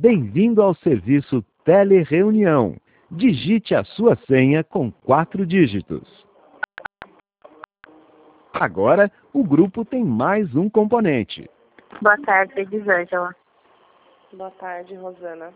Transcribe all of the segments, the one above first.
Bem-vindo ao serviço Telereunião. Digite a sua senha com 4 dígitos. Agora, o grupo tem mais um componente. Boa tarde, Elisângela. Boa tarde, Rosana.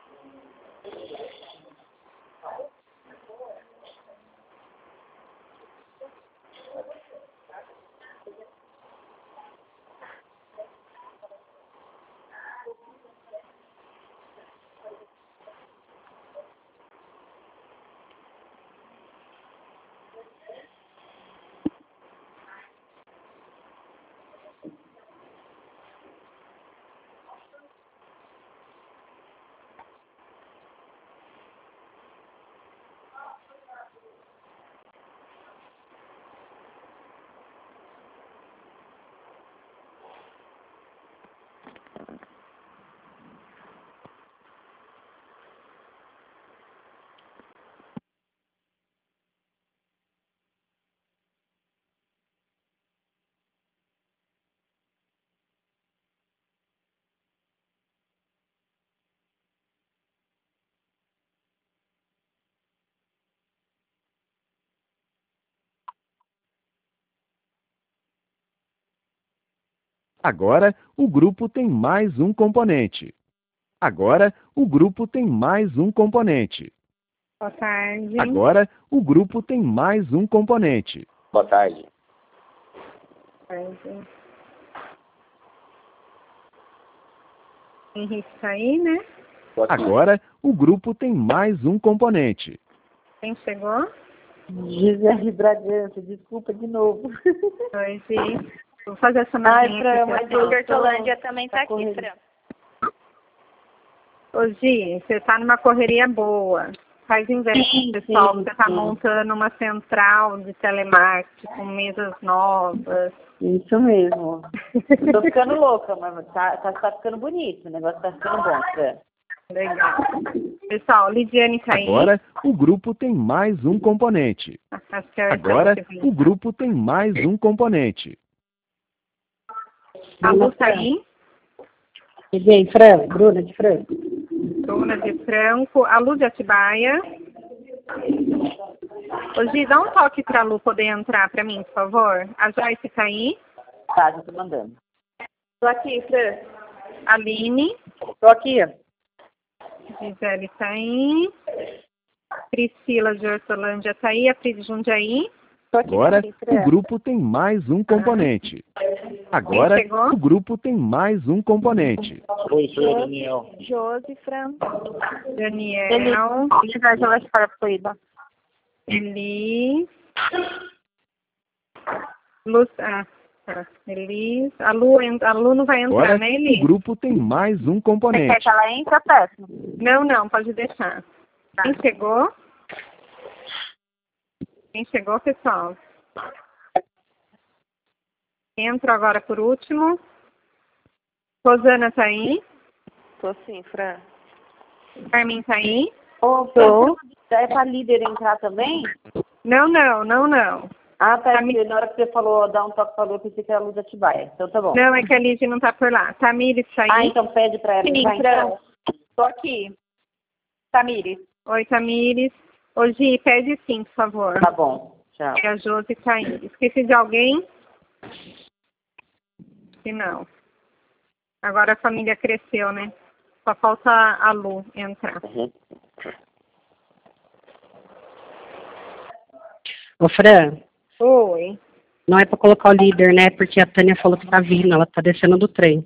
Agora, o grupo tem mais um componente. Agora, o grupo tem mais um componente. Boa tarde. Agora, o grupo tem mais um componente. Boa tarde. Henrique tá aí, né? Agora, o grupo tem mais um componente. Quem chegou? Gisele Bragança, desculpa de novo. Oi, Gi. Vou fazer essa Ai, notinha Fran, aqui. mas pessoal. Bertolândia também tá aqui, correndo. Fran. Ô, Gi, você tá numa correria boa. Faz inveja Sim, pro pessoal, sim, você tá sim. montando uma central de telemarketing com mesas novas. Isso mesmo. Tô ficando louca, mas tá ficando bonito. O negócio tá ficando bom, Fran. Legal. Pessoal, Lidiane tá aí. Agora, o grupo tem mais um componente. Acho que é Agora, essa que o grupo tem mais um componente. A Lu tá aí. E bem, Fran, Bruna de Franco. Bruna de Franco. A Lu de Atibaia. Ô, Gi, dá um toque pra Lu poder entrar pra mim, por favor. A Joyce tá aí. Tá, já tô mandando. Tô aqui, Fran. Aline. Tô aqui. Gisele tá aí. Priscila de Hortolândia tá aí. A Pri de Jundiaí. Tô aqui Agora, também, o Fran. grupo tem mais um componente. Agora, Quem chegou? o grupo tem mais um componente. Oi, sou o Daniel. Josi, Fran. Daniel. Elisângela de Carapicuíba. Elis. Luz. Ah, tá. Elis. A Lu não vai entrar, Agora, né, o Elis? grupo tem mais um Você quer componente. que ela entre? Péssimo. Não, pode deixar. Quem chegou? Quem chegou, pessoal? Entro agora por último. Rosana tá aí. Tô sim, Fran. Carmen tá aí. Ô, Fran, é pra líder entrar também? Não. Ah, tá. Porque na hora que você falou, dar um toque falou, eu pensei que era a Luz de Atibaia. Então tá bom. Não, é que a Lígia não tá por lá. Tamires tá aí. Ah, então pede pra ela Sim, entrar, Fran. então. Tô aqui. Tamires. Oi, Tamires. Ô, Gi, pede sim, por favor. Tá bom. Tchau. E a Josi tá aí. Esqueci de alguém? Se não. Agora a família cresceu, né? Só falta a Lu entrar. Ô, Fran, Oi. não é pra colocar o líder, né? Porque a Tânia falou que tá vindo, ela tá descendo do trem.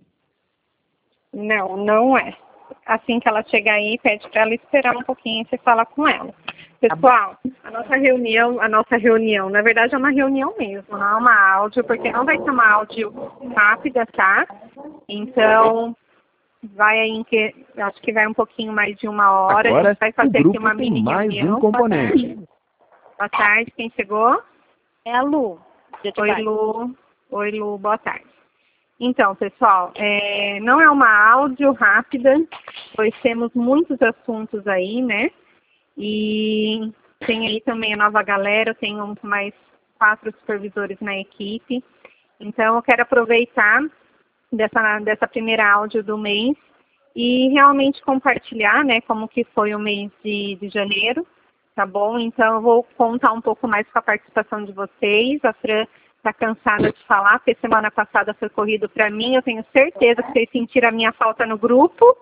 Não é. Assim que ela chegar aí, pede para ela esperar um pouquinho e você fala com ela. Pessoal, a nossa reunião, na verdade é uma reunião mesmo, não é uma áudio, porque não vai ser uma áudio rápida, tá? Então, vai aí acho que vai um pouquinho mais de 1 hora, a Agora, gente vai o fazer aqui grupo uma tem mini mais reunião. um componente. Boa tarde, quem chegou? É a Lu. Oi, Lu, boa tarde. Então, pessoal, não é uma áudio rápida, pois temos muitos assuntos aí, né? E tem aí também a nova galera, eu tenho mais 4 supervisores na equipe. Então, eu quero aproveitar dessa primeira áudio do mês e realmente compartilhar, né, como que foi o mês de janeiro, tá bom? Então eu vou contar um pouco mais com a participação de vocês. A Fran está cansada de falar, porque semana passada foi corrido para mim, eu tenho certeza que vocês sentiram a minha falta no grupo.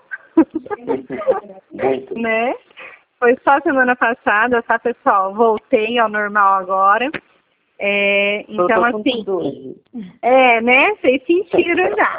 Né? Foi só semana passada, tá, pessoal? Voltei ao normal agora. Então, assim, né? Vocês sentiram já.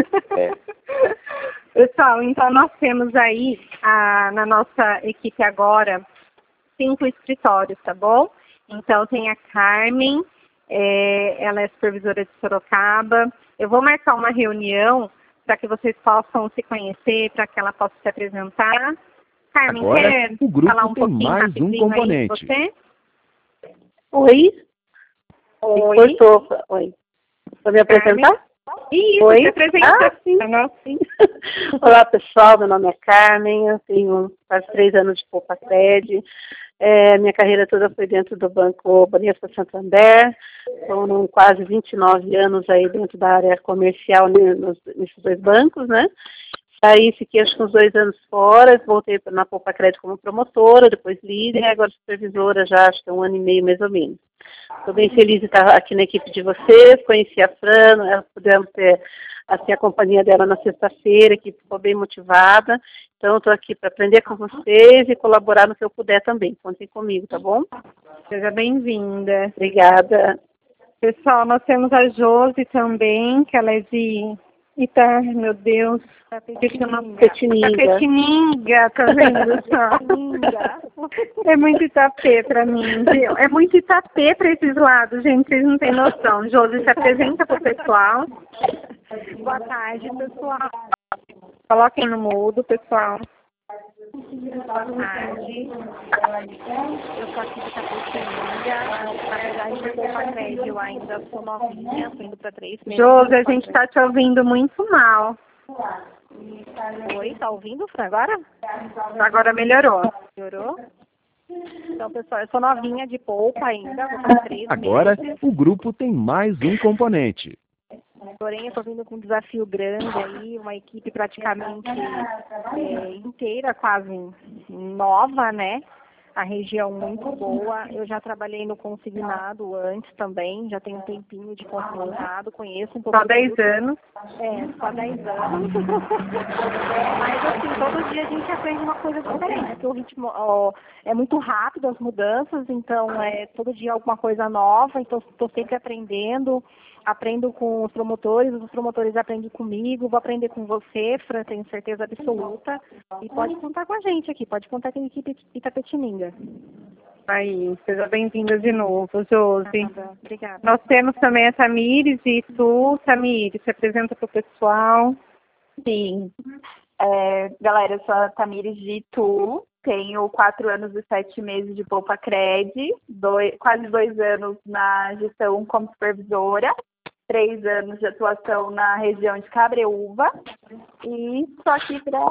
Pessoal, então nós temos aí na nossa equipe agora 5 escritórios, tá bom? Então tem a Carmen, ela é supervisora de Sorocaba. Eu vou marcar uma reunião para que vocês possam se conhecer, para que ela possa se apresentar. Carmen, Agora, quer o grupo falar um tem pouquinho mais um rapidinho componente. aí de você? Oi? Oi. Oi. Vou me apresentar? Isso, Oi? se apresenta. Sim. Sim. Olá, pessoal. Meu nome é Carmen. Eu tenho quase 3 anos de Poupa-Cred. Minha carreira toda foi dentro do Banco Banespa Santander. Foram quase 29 anos aí dentro da área comercial nesses 2 bancos, né? Aí fiquei acho que uns 2 anos fora, voltei na Poupa-Cred como promotora, depois líder e agora supervisora já acho que é 1 ano e meio mais ou menos. Estou bem feliz de estar aqui na equipe de vocês, conheci a Fran, pudemos ter assim, a companhia dela na sexta-feira, que ficou bem motivada. Então estou aqui para aprender com vocês e colaborar no que eu puder também. Contem comigo, tá bom? Seja bem-vinda. Obrigada. Pessoal, nós temos a Josi também, que ela é de meu Deus. Tapetininga, tá vendo só? É muito Itapê pra mim, viu? É muito Itapê pra esses lados, gente, vocês não têm noção. Josi, se apresenta pro pessoal. Boa tarde, pessoal. Coloquem no mudo, pessoal. Boa tarde. Eu sou aqui de Tapetininga. Na verdade, eu sou Poupa-Cred, eu ainda sou novinha, tô indo pra 3 meses. Josi, a gente tá te ouvindo muito mal. Oi, tá ouvindo, Fran, agora? Agora melhorou. Melhorou? Então, pessoal, eu sou novinha de Poupa ainda, vou para 3 Agora, meses. o grupo tem mais um componente. Porém, eu estou vindo com um desafio grande aí, uma equipe praticamente inteira, quase nova, né? A região muito boa. Eu já trabalhei no consignado antes também, já tenho um tempinho de consignado, conheço um pouco. Só 10 anos. Só 10 anos. Mas assim, todo dia a gente aprende uma coisa diferente, porque o ritmo é muito rápido, as mudanças, então todo dia alguma coisa nova, então estou sempre aprendendo. Aprendo com os promotores aprendem comigo, vou aprender com você, Fran, tenho certeza absoluta. E pode contar com a gente aqui, pode contar com a equipe Itapetininga. Aí, seja bem-vinda de novo, Josi. Obrigada. Nós temos também a Tamires e tu. Tamires, se apresenta para o pessoal. Sim. Galera, eu sou a Tamires de Itu, tenho 4 anos e 7 meses de Poupa-Cred, quase 2 anos na gestão como supervisora, 3 anos de atuação na região de Cabreúva e estou aqui para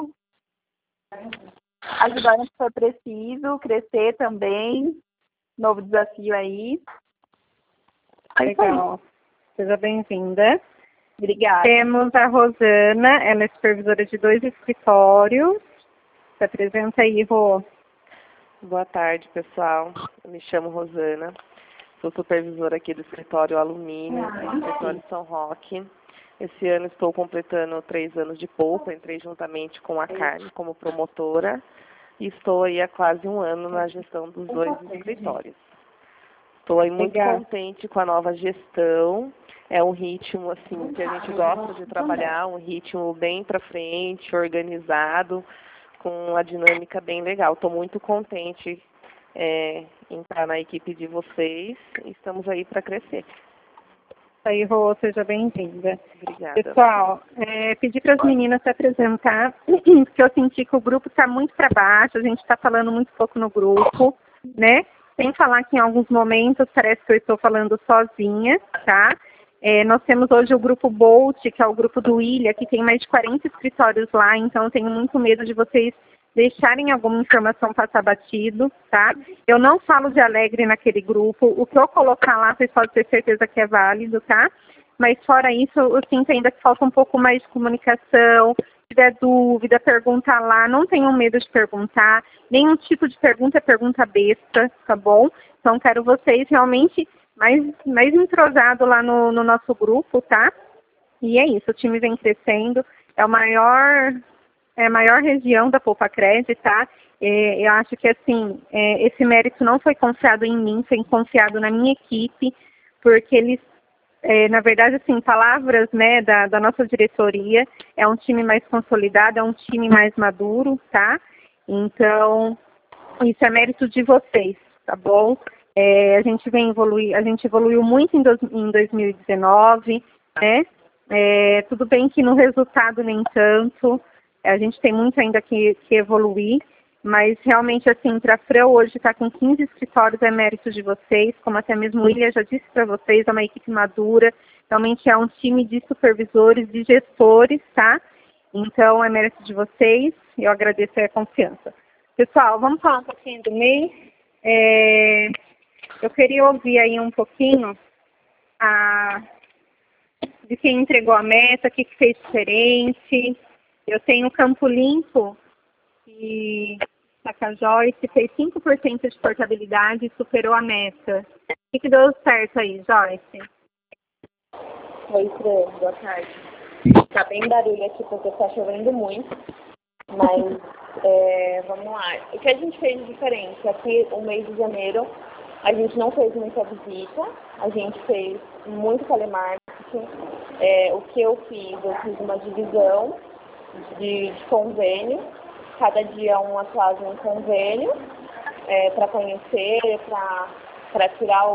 ajudar no que for preciso, crescer também, novo desafio aí. Legal. Seja bem-vinda. Obrigada. Temos a Rosana, ela é supervisora de 2 escritórios. Se apresenta aí, Rô. Boa tarde, pessoal. Eu me chamo Rosana. Sou supervisora aqui do escritório Alumínio, no escritório de São Roque. Esse ano estou completando 3 anos de Poupa, entrei juntamente com a Carmen como promotora e estou aí há quase 1 ano na gestão dos 2 escritórios. Estou aí muito contente com a nova gestão. É um ritmo assim que a gente gosta de trabalhar, um ritmo bem para frente, organizado, com a dinâmica bem legal. Estou muito contente em estar na equipe de vocês e estamos aí para crescer. Aí, Rô, seja bem-vinda. Obrigada. Pessoal, pedi para as meninas se apresentar, porque eu senti que o grupo está muito para baixo, a gente está falando muito pouco no grupo, né? Sem falar que em alguns momentos parece que eu estou falando sozinha, tá? Nós temos hoje o grupo Bolt, que é o grupo do Ilha, que tem mais de 40 escritórios lá, então eu tenho muito medo de vocês deixarem alguma informação passar batido, tá? Eu não falo de Alegre naquele grupo, o que eu colocar lá, vocês podem ter certeza que é válido, tá? Mas fora isso, eu sinto ainda que falta um pouco mais de comunicação, tiver dúvida, perguntar lá, não tenham medo de perguntar, nenhum tipo de pergunta é pergunta besta, tá bom? Então, quero vocês realmente mais entrosados lá no nosso grupo, tá? E é isso, o time vem crescendo, é a maior região da Poupacred, tá? Eu acho que, assim, esse mérito não foi confiado em mim, foi confiado na minha equipe, porque eles, na verdade, assim, palavras, né, da nossa diretoria, é um time mais consolidado, é um time mais maduro, tá? Então, isso é mérito de vocês, tá bom? A gente evoluiu muito em 2019, né? Tudo bem que no resultado nem tanto, a gente tem muito ainda que evoluir, mas realmente, assim, para a FREU hoje estar com 15 escritórios é mérito de vocês, como até mesmo o William já disse para vocês, é uma equipe madura, realmente é um time de supervisores, de gestores, tá? Então, é mérito de vocês, eu agradeço a confiança. Pessoal, vamos falar um pouquinho do mês. Eu queria ouvir aí um pouquinho de quem entregou a meta, o que fez diferente. Eu tenho o Campo Limpo, e a Joyce fez 5% de portabilidade e superou a meta. O que deu certo aí, Joyce? Oi, Fran, boa tarde. Tá bem barulho aqui porque tá chovendo muito, mas vamos lá. O que a gente fez de diferente? Aqui, o mês de janeiro, a gente não fez muita visita, a gente fez muito telemarketing. O que eu fiz uma divisão de convênio, cada dia um atuava em convênio, para conhecer, para tirar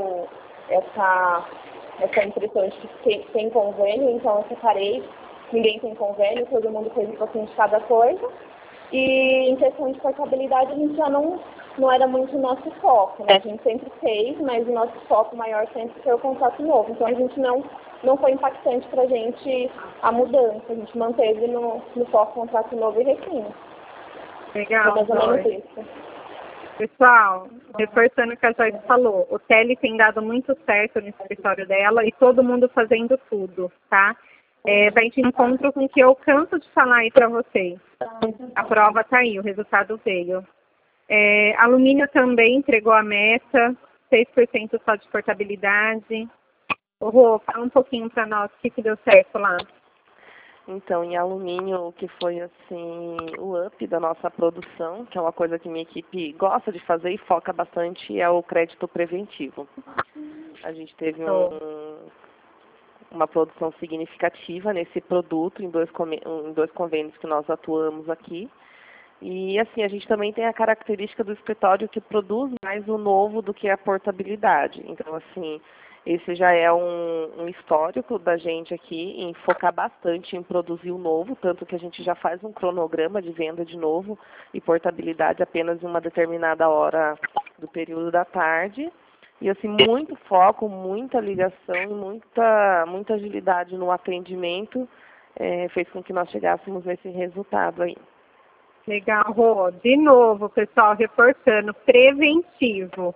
essa impressão de que tem convênio, então eu separei, ninguém tem convênio, todo mundo fez um pouquinho de cada coisa. E em questão de portabilidade, a gente já não era muito o nosso foco, né? A gente sempre fez, mas o nosso foco maior sempre foi o contrato novo. Então a gente não foi impactante para a gente a mudança, a gente manteve no foco contrato novo e refino. Legal, mais ou menos isso. Pessoal, reforçando o que a Joyce falou, o Tele tem dado muito certo no escritório dela e todo mundo fazendo tudo, tá? Vai de encontro com o que eu canso de falar aí para vocês. A prova tá aí, o resultado veio. Alumínio também entregou a meta, 6% só de portabilidade. Rô, fala um pouquinho para nós o que deu certo lá. Então, em alumínio, o que foi assim o up da nossa produção, que é uma coisa que minha equipe gosta de fazer e foca bastante, é o crédito preventivo. A gente teve uma produção significativa nesse produto, em dois convênios que nós atuamos aqui. E, assim, a gente também tem a característica do escritório que produz mais o novo do que a portabilidade. Então, assim, esse já é um histórico da gente aqui em focar bastante em produzir o novo, tanto que a gente já faz um cronograma de venda de novo e portabilidade apenas em uma determinada hora do período da tarde. E, assim, muito foco, muita ligação e muita agilidade no atendimento fez com que nós chegássemos nesse resultado aí. Legal, Rô. De novo, pessoal, reforçando, preventivo.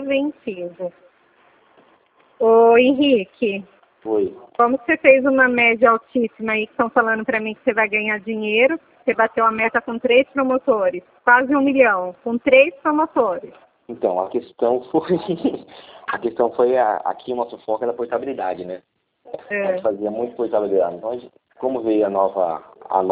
Ô, Henrique. Oi. Como você fez uma média altíssima aí, que estão falando para mim que você vai ganhar dinheiro, você bateu a meta com 3 promotores, quase 1 milhão, com 3 promotores. Então, a questão foi aqui o nosso foco era a portabilidade, né? A gente fazia muito portabilidade. Então, como veio a nova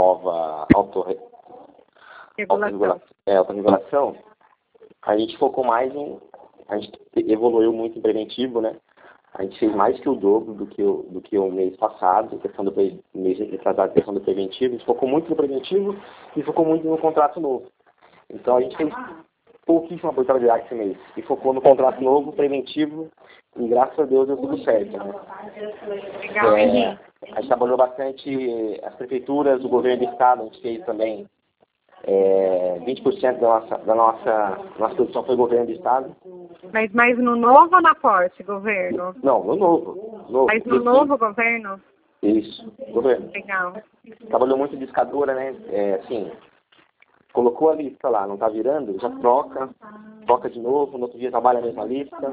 autorregulação, a gente focou mais a gente evoluiu muito em preventivo, né? A gente fez mais que o dobro do que o mês passado, questão do mês retrasado, questão do preventivo. A gente focou muito no preventivo e focou muito no contrato novo. Então a gente fez pouquíssima portabilidade esse mês e focou no contrato novo, preventivo, e graças a Deus deu tudo certo, né? Legal, a gente trabalhou bastante as prefeituras, o governo do estado, a gente fez também 20% da nossa produção foi governo do estado. Mas mais no novo ou na Forte, governo? Não, no novo. Mas no novo governo? Isso, governo. Legal. Trabalhou muito de escadora, né? Assim, colocou a lista lá, não está virando, já troca de novo, no outro dia trabalha a mesma lista.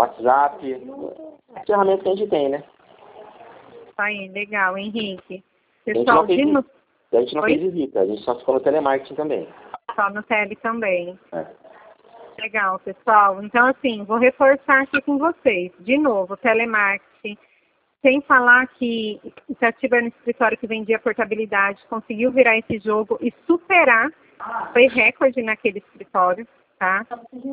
WhatsApp, ferramentas que a gente tem, né? Aí, legal, Henrique. Pessoal, a gente não fez visita, a gente só ficou no telemarketing também. Só no tele também. É. Legal, pessoal. Então, assim, vou reforçar aqui com vocês. De novo, telemarketing. Sem falar que Itatiba era um escritório que vendia portabilidade, conseguiu virar esse jogo e superar, foi recorde naquele escritório, tá?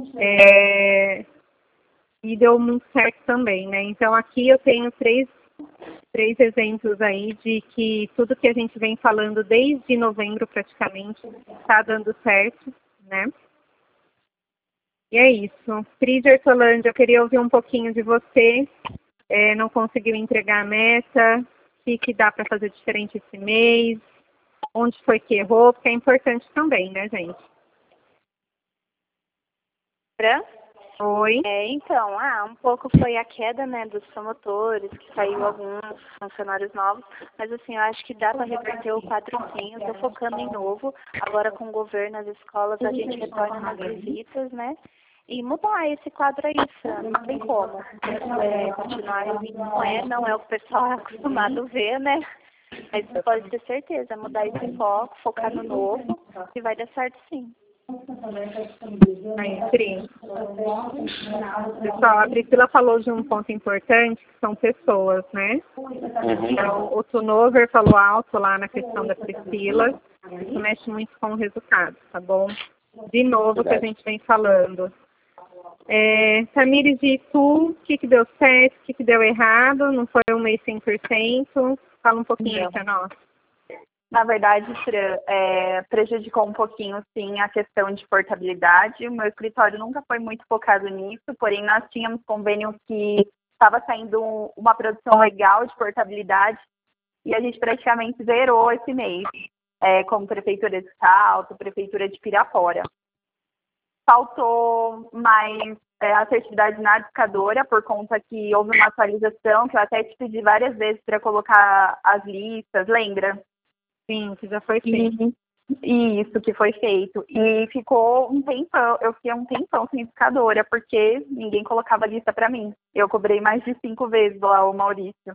E deu muito certo também, né? Então, aqui eu tenho três exemplos aí de que tudo que a gente vem falando desde novembro, praticamente, está dando certo, né? E é isso. Cris Hortolândia, eu queria ouvir um pouquinho de você. Não conseguiu entregar a meta, o que dá para fazer diferente esse mês, onde foi que errou, porque é importante também, né, gente? Oi. Então, um pouco foi a queda, né, dos promotores, que saiu alguns funcionários novos, mas assim, eu acho que dá para reverter o quadro sim, eu tô focando em novo, agora com o governo, as escolas, a gente retorna nas visitas, né, e mudar esse quadro aí, Fran, não tem como. Continuar assim, não é o que o pessoal é acostumado a ver, né, mas você pode ter certeza, mudar esse foco, focar no novo, e vai dar certo sim. Aí, Pri. Pessoal, a Priscila falou de um ponto importante, que são pessoas, né? Então, o turnover falou alto lá na questão da Priscila, isso mexe muito com o resultado, tá bom? De novo, que a gente vem falando. Tamires, e tu, o que deu certo, o que deu errado? Não foi um mês 100%? Fala um pouquinho aí pra nós. Na verdade, Fran, prejudicou um pouquinho, sim, a questão de portabilidade. O meu escritório nunca foi muito focado nisso, porém nós tínhamos convênio que estava saindo uma produção legal de portabilidade e a gente praticamente zerou esse mês, como Prefeitura de Salto, Prefeitura de Pirapora. Faltou mais assertividade na discadora, por conta que houve uma atualização, que eu até te pedi várias vezes para colocar as listas, lembra? Sim, que já foi feito. Isso, que foi feito. E ficou um tempão, eu fiquei um tempão sem discadora, porque ninguém colocava lista para mim. Eu cobrei mais de 5 vezes lá o Maurício.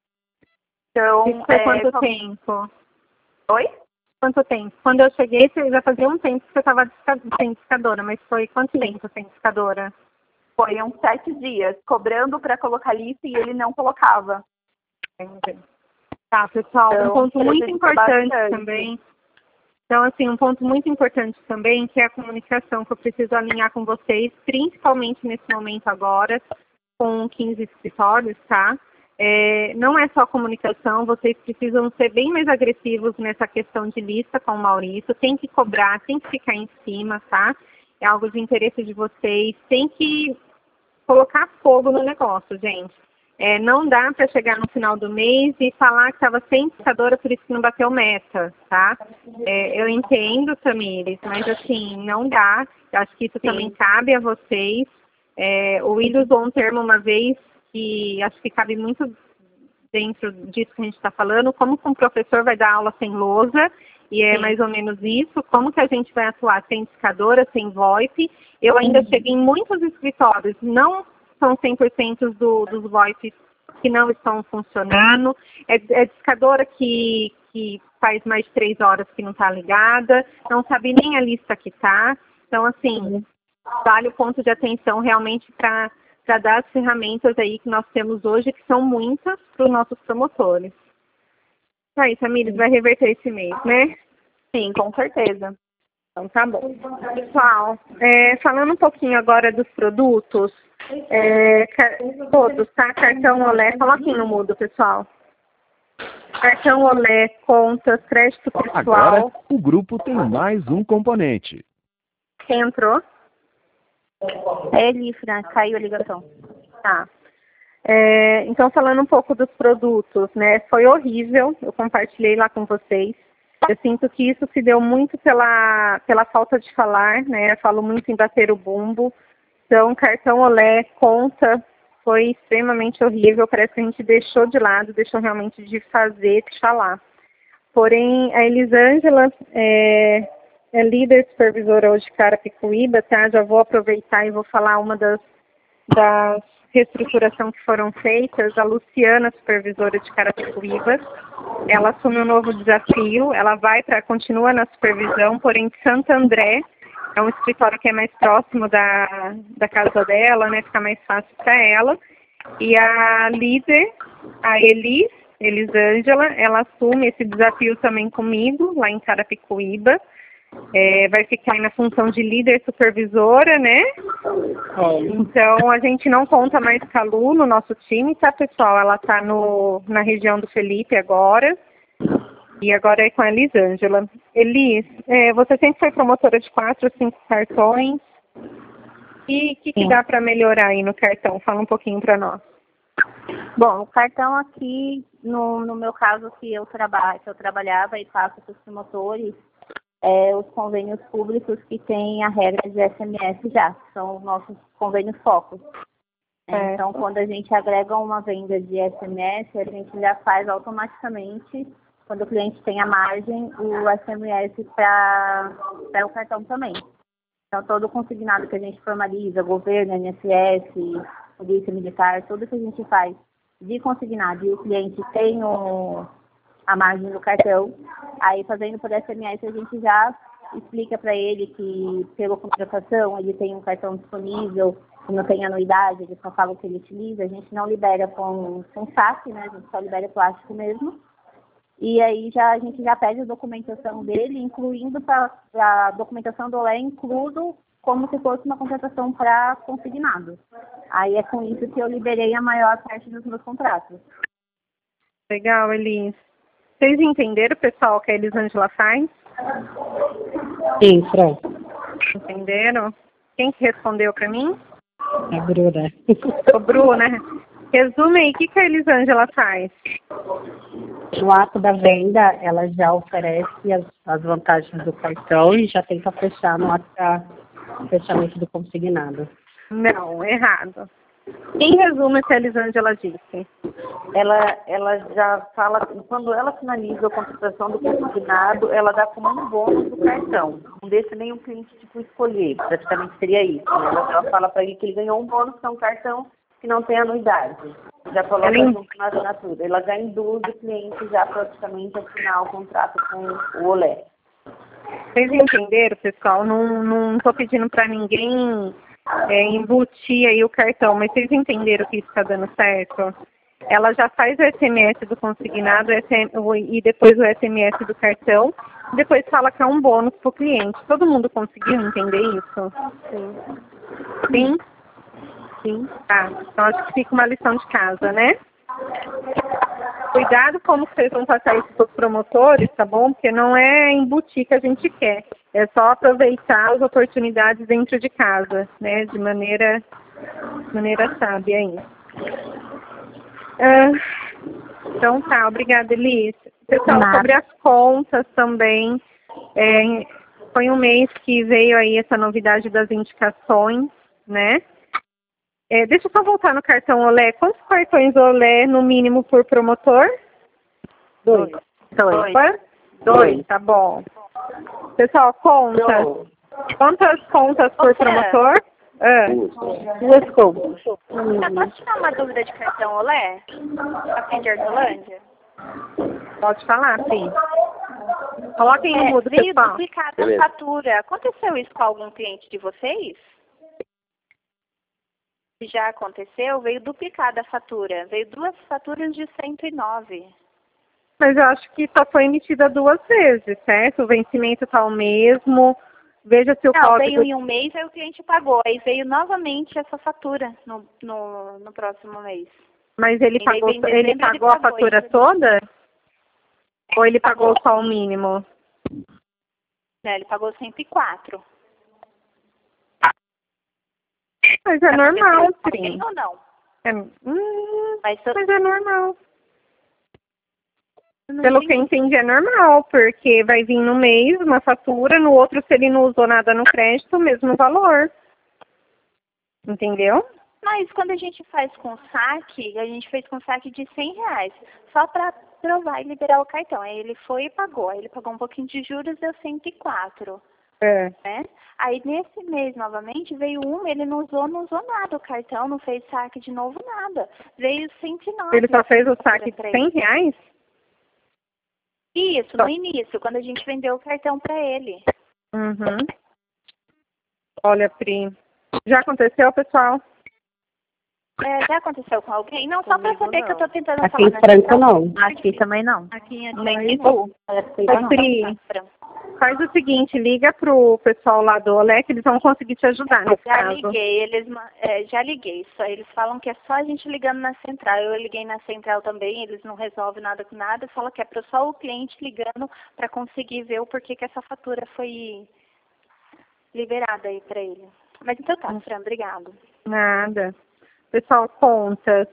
Então, isso foi quanto tempo? Oi? Quanto tempo? Quando eu cheguei, já fazia um tempo que você estava sem discadora, mas foi quanto tempo sem discadora? Foi uns 7 dias, cobrando para colocar lista e ele não colocava. Entendi. Tá, pessoal, um ponto muito importante também. Então, assim, um ponto muito importante também, que é a comunicação, que eu preciso alinhar com vocês, principalmente nesse momento agora, com 15 escritórios, tá? Não é só comunicação, vocês precisam ser bem mais agressivos nessa questão de lista com o Maurício, tem que cobrar, tem que ficar em cima, tá? É algo de interesse de vocês, tem que colocar fogo no negócio, gente. Não dá para chegar no final do mês e falar que estava sem indicadora, por isso que não bateu meta, tá? Eu entendo, Tamires, mas assim, não dá. Eu acho que isso também cabe a vocês. O Will usou um termo uma vez que acho que cabe muito dentro disso que a gente está falando, como que um professor vai dar aula sem lousa, e é mais ou menos isso, como que a gente vai atuar sem indicadora, sem VoIP. Eu ainda cheguei em muitos escritórios, não são 100% dos VoIPs que não estão funcionando. É discadora que faz mais de 3 horas que não está ligada, não sabe nem a lista que está. Então, assim, vale o ponto de atenção realmente para dar as ferramentas aí que nós temos hoje, que são muitas, para os nossos promotores. Aí, Tamires, vai reverter esse mês, né? Sim, com certeza. Então, tá bom. Pessoal, falando um pouquinho agora dos produtos, todos, tá? Cartão Olé, coloquem no mudo, pessoal. Cartão Olé, contas, crédito pessoal. Agora, o grupo tem mais um componente. Quem entrou? Ele, Fran, caiu a ligação. Tá. Então, falando um pouco dos produtos, né? Foi horrível, eu compartilhei lá com vocês. Eu sinto que isso se deu muito pela falta de falar, né? Eu falo muito em bater o bumbo. Então, cartão Olé, conta, foi extremamente horrível. Parece que a gente deixou de lado, deixou realmente de fazer, de falar. Porém, a Elisângela é líder supervisora hoje de Carapicuíba, tá? Já vou aproveitar e vou falar uma das reestruturação que foram feitas, a Luciana, supervisora de Carapicuíba, ela assume um novo desafio, ela continua na supervisão, porém de Santo André, é um escritório que é mais próximo da casa dela, né, fica mais fácil para ela. E a líder, a Elisângela, ela assume esse desafio também comigo, lá em Carapicuíba. Vai ficar aí na função de líder supervisora, né? Então, a gente não conta mais com a Lu no nosso time, tá, pessoal? Ela tá na região do Felipe agora. E agora é com a Elisângela. Elis, você sempre foi promotora de 4 ou 5 cartões. E o que dá para melhorar aí no cartão? Fala um pouquinho para nós. Bom, o cartão aqui, no meu caso que eu trabalhava e faço para os promotores, os convênios públicos que têm a regra de SMS já, são os nossos convênios focos. Então, quando a gente agrega uma venda de SMS, a gente já faz automaticamente, quando o cliente tem a margem, o SMS para o cartão também. Então, todo consignado que a gente formaliza, governo, INSS, polícia militar, tudo que a gente faz de consignado e o cliente tem a margem do cartão, aí fazendo por SMS a gente já explica para ele que pela contratação ele tem um cartão disponível, que não tem anuidade, ele só fala o que ele utiliza, a gente não libera com saque, né? A gente só libera plástico mesmo. E aí a gente já pede a documentação dele, incluindo a documentação do OLE, incluso como se fosse uma contratação para consignado. Aí é com isso que eu liberei a maior parte dos meus contratos. Legal, Elis. Vocês entenderam, pessoal, o que a Elisângela faz? Sim, Fran. Entenderam? Quem que respondeu para mim? A Bruna. O Bruna. Resume aí, o que a Elisângela faz? No ato da venda, ela já oferece as vantagens do cartão e já tenta fechar no ato do fechamento do consignado. Não, errado. Em resumo, o que a Elisângela disse? Ela já fala, quando ela finaliza a contratação do consignado, ela dá como um bônus do cartão. Não deixa nem o cliente escolher, praticamente seria isso. Né? Ela fala para ele que ele ganhou um bônus, que é um cartão que não tem anuidade. Já coloca junto na assinatura. Ela já induz o cliente já praticamente a assinar o contrato com o OLE. Vocês entenderam, pessoal? Não estou pedindo para ninguém embutir aí o cartão, mas vocês entenderam que isso está dando certo? Ela já faz o SMS do consignado e depois o SMS do cartão, depois fala que é um bônus para o cliente. Todo mundo conseguiu entender isso? Sim. Sim? Sim. Tá. Então acho que fica uma lição de casa, né? Cuidado como vocês vão passar isso para os promotores, tá bom? Porque não é embutir que a gente quer. É só aproveitar as oportunidades dentro de casa, né? De maneira sábia aí. Então tá, obrigada, Elis. Pessoal, sobre as contas também, foi um mês que veio aí essa novidade das indicações, né? Deixa eu só voltar no cartão OLE. Quantos cartões OLE no mínimo por promotor? 2. 2, tá bom. Pessoal, contas. Quantas contas por promotor? 2 contas. Posso tirar uma dúvida de cartão OLE? Aqui de Hortolândia? Pode falar, sim. Coloquem no mudo, veio pessoal. duplicada a fatura. Aconteceu isso com algum cliente de vocês? Já aconteceu, veio duplicada a fatura. Veio 2 faturas de 109. Mas eu acho que só foi emitida 2 vezes, certo? O vencimento está o mesmo. Veja se o código... veio em um mês, aí o cliente pagou. Aí veio novamente essa fatura no próximo mês. Mas ele pagou a fatura toda? Ou ele pagou só o mínimo? Ele pagou 104. Mas é normal, sim. Ou não? Mas é normal. Pelo que eu entendi, é normal, porque vai vir no mês uma fatura, no outro, se ele não usou nada no crédito, o mesmo valor. Entendeu? Mas quando a gente faz com saque, a gente fez com saque de R$100, só para provar e liberar o cartão. Aí ele foi e pagou. Aí ele pagou um pouquinho de juros, deu 104. Né? Aí nesse mês novamente veio ele não usou nada o cartão, não fez saque de novo, nada. Veio 109. Ele só fez o saque de R$100? Isso, no início, quando a gente vendeu o cartão para ele. Uhum. Olha, Pri, já aconteceu, pessoal? Já aconteceu com alguém? Não, só para saber que eu tô tentando aqui falar. Aqui em Franca não. Aqui também não. Aqui em Nem Pri, faz o seguinte, liga pro pessoal lá do Olé que eles vão conseguir te ajudar nesse caso. Já liguei. Só, eles falam que é só a gente ligando na central. Eu liguei na central também, eles não resolvem nada com nada. Fala que é só o cliente ligando para conseguir ver o porquê que essa fatura foi liberada aí para ele. Mas então tá, Fran, obrigado. Nada. Pessoal, contas.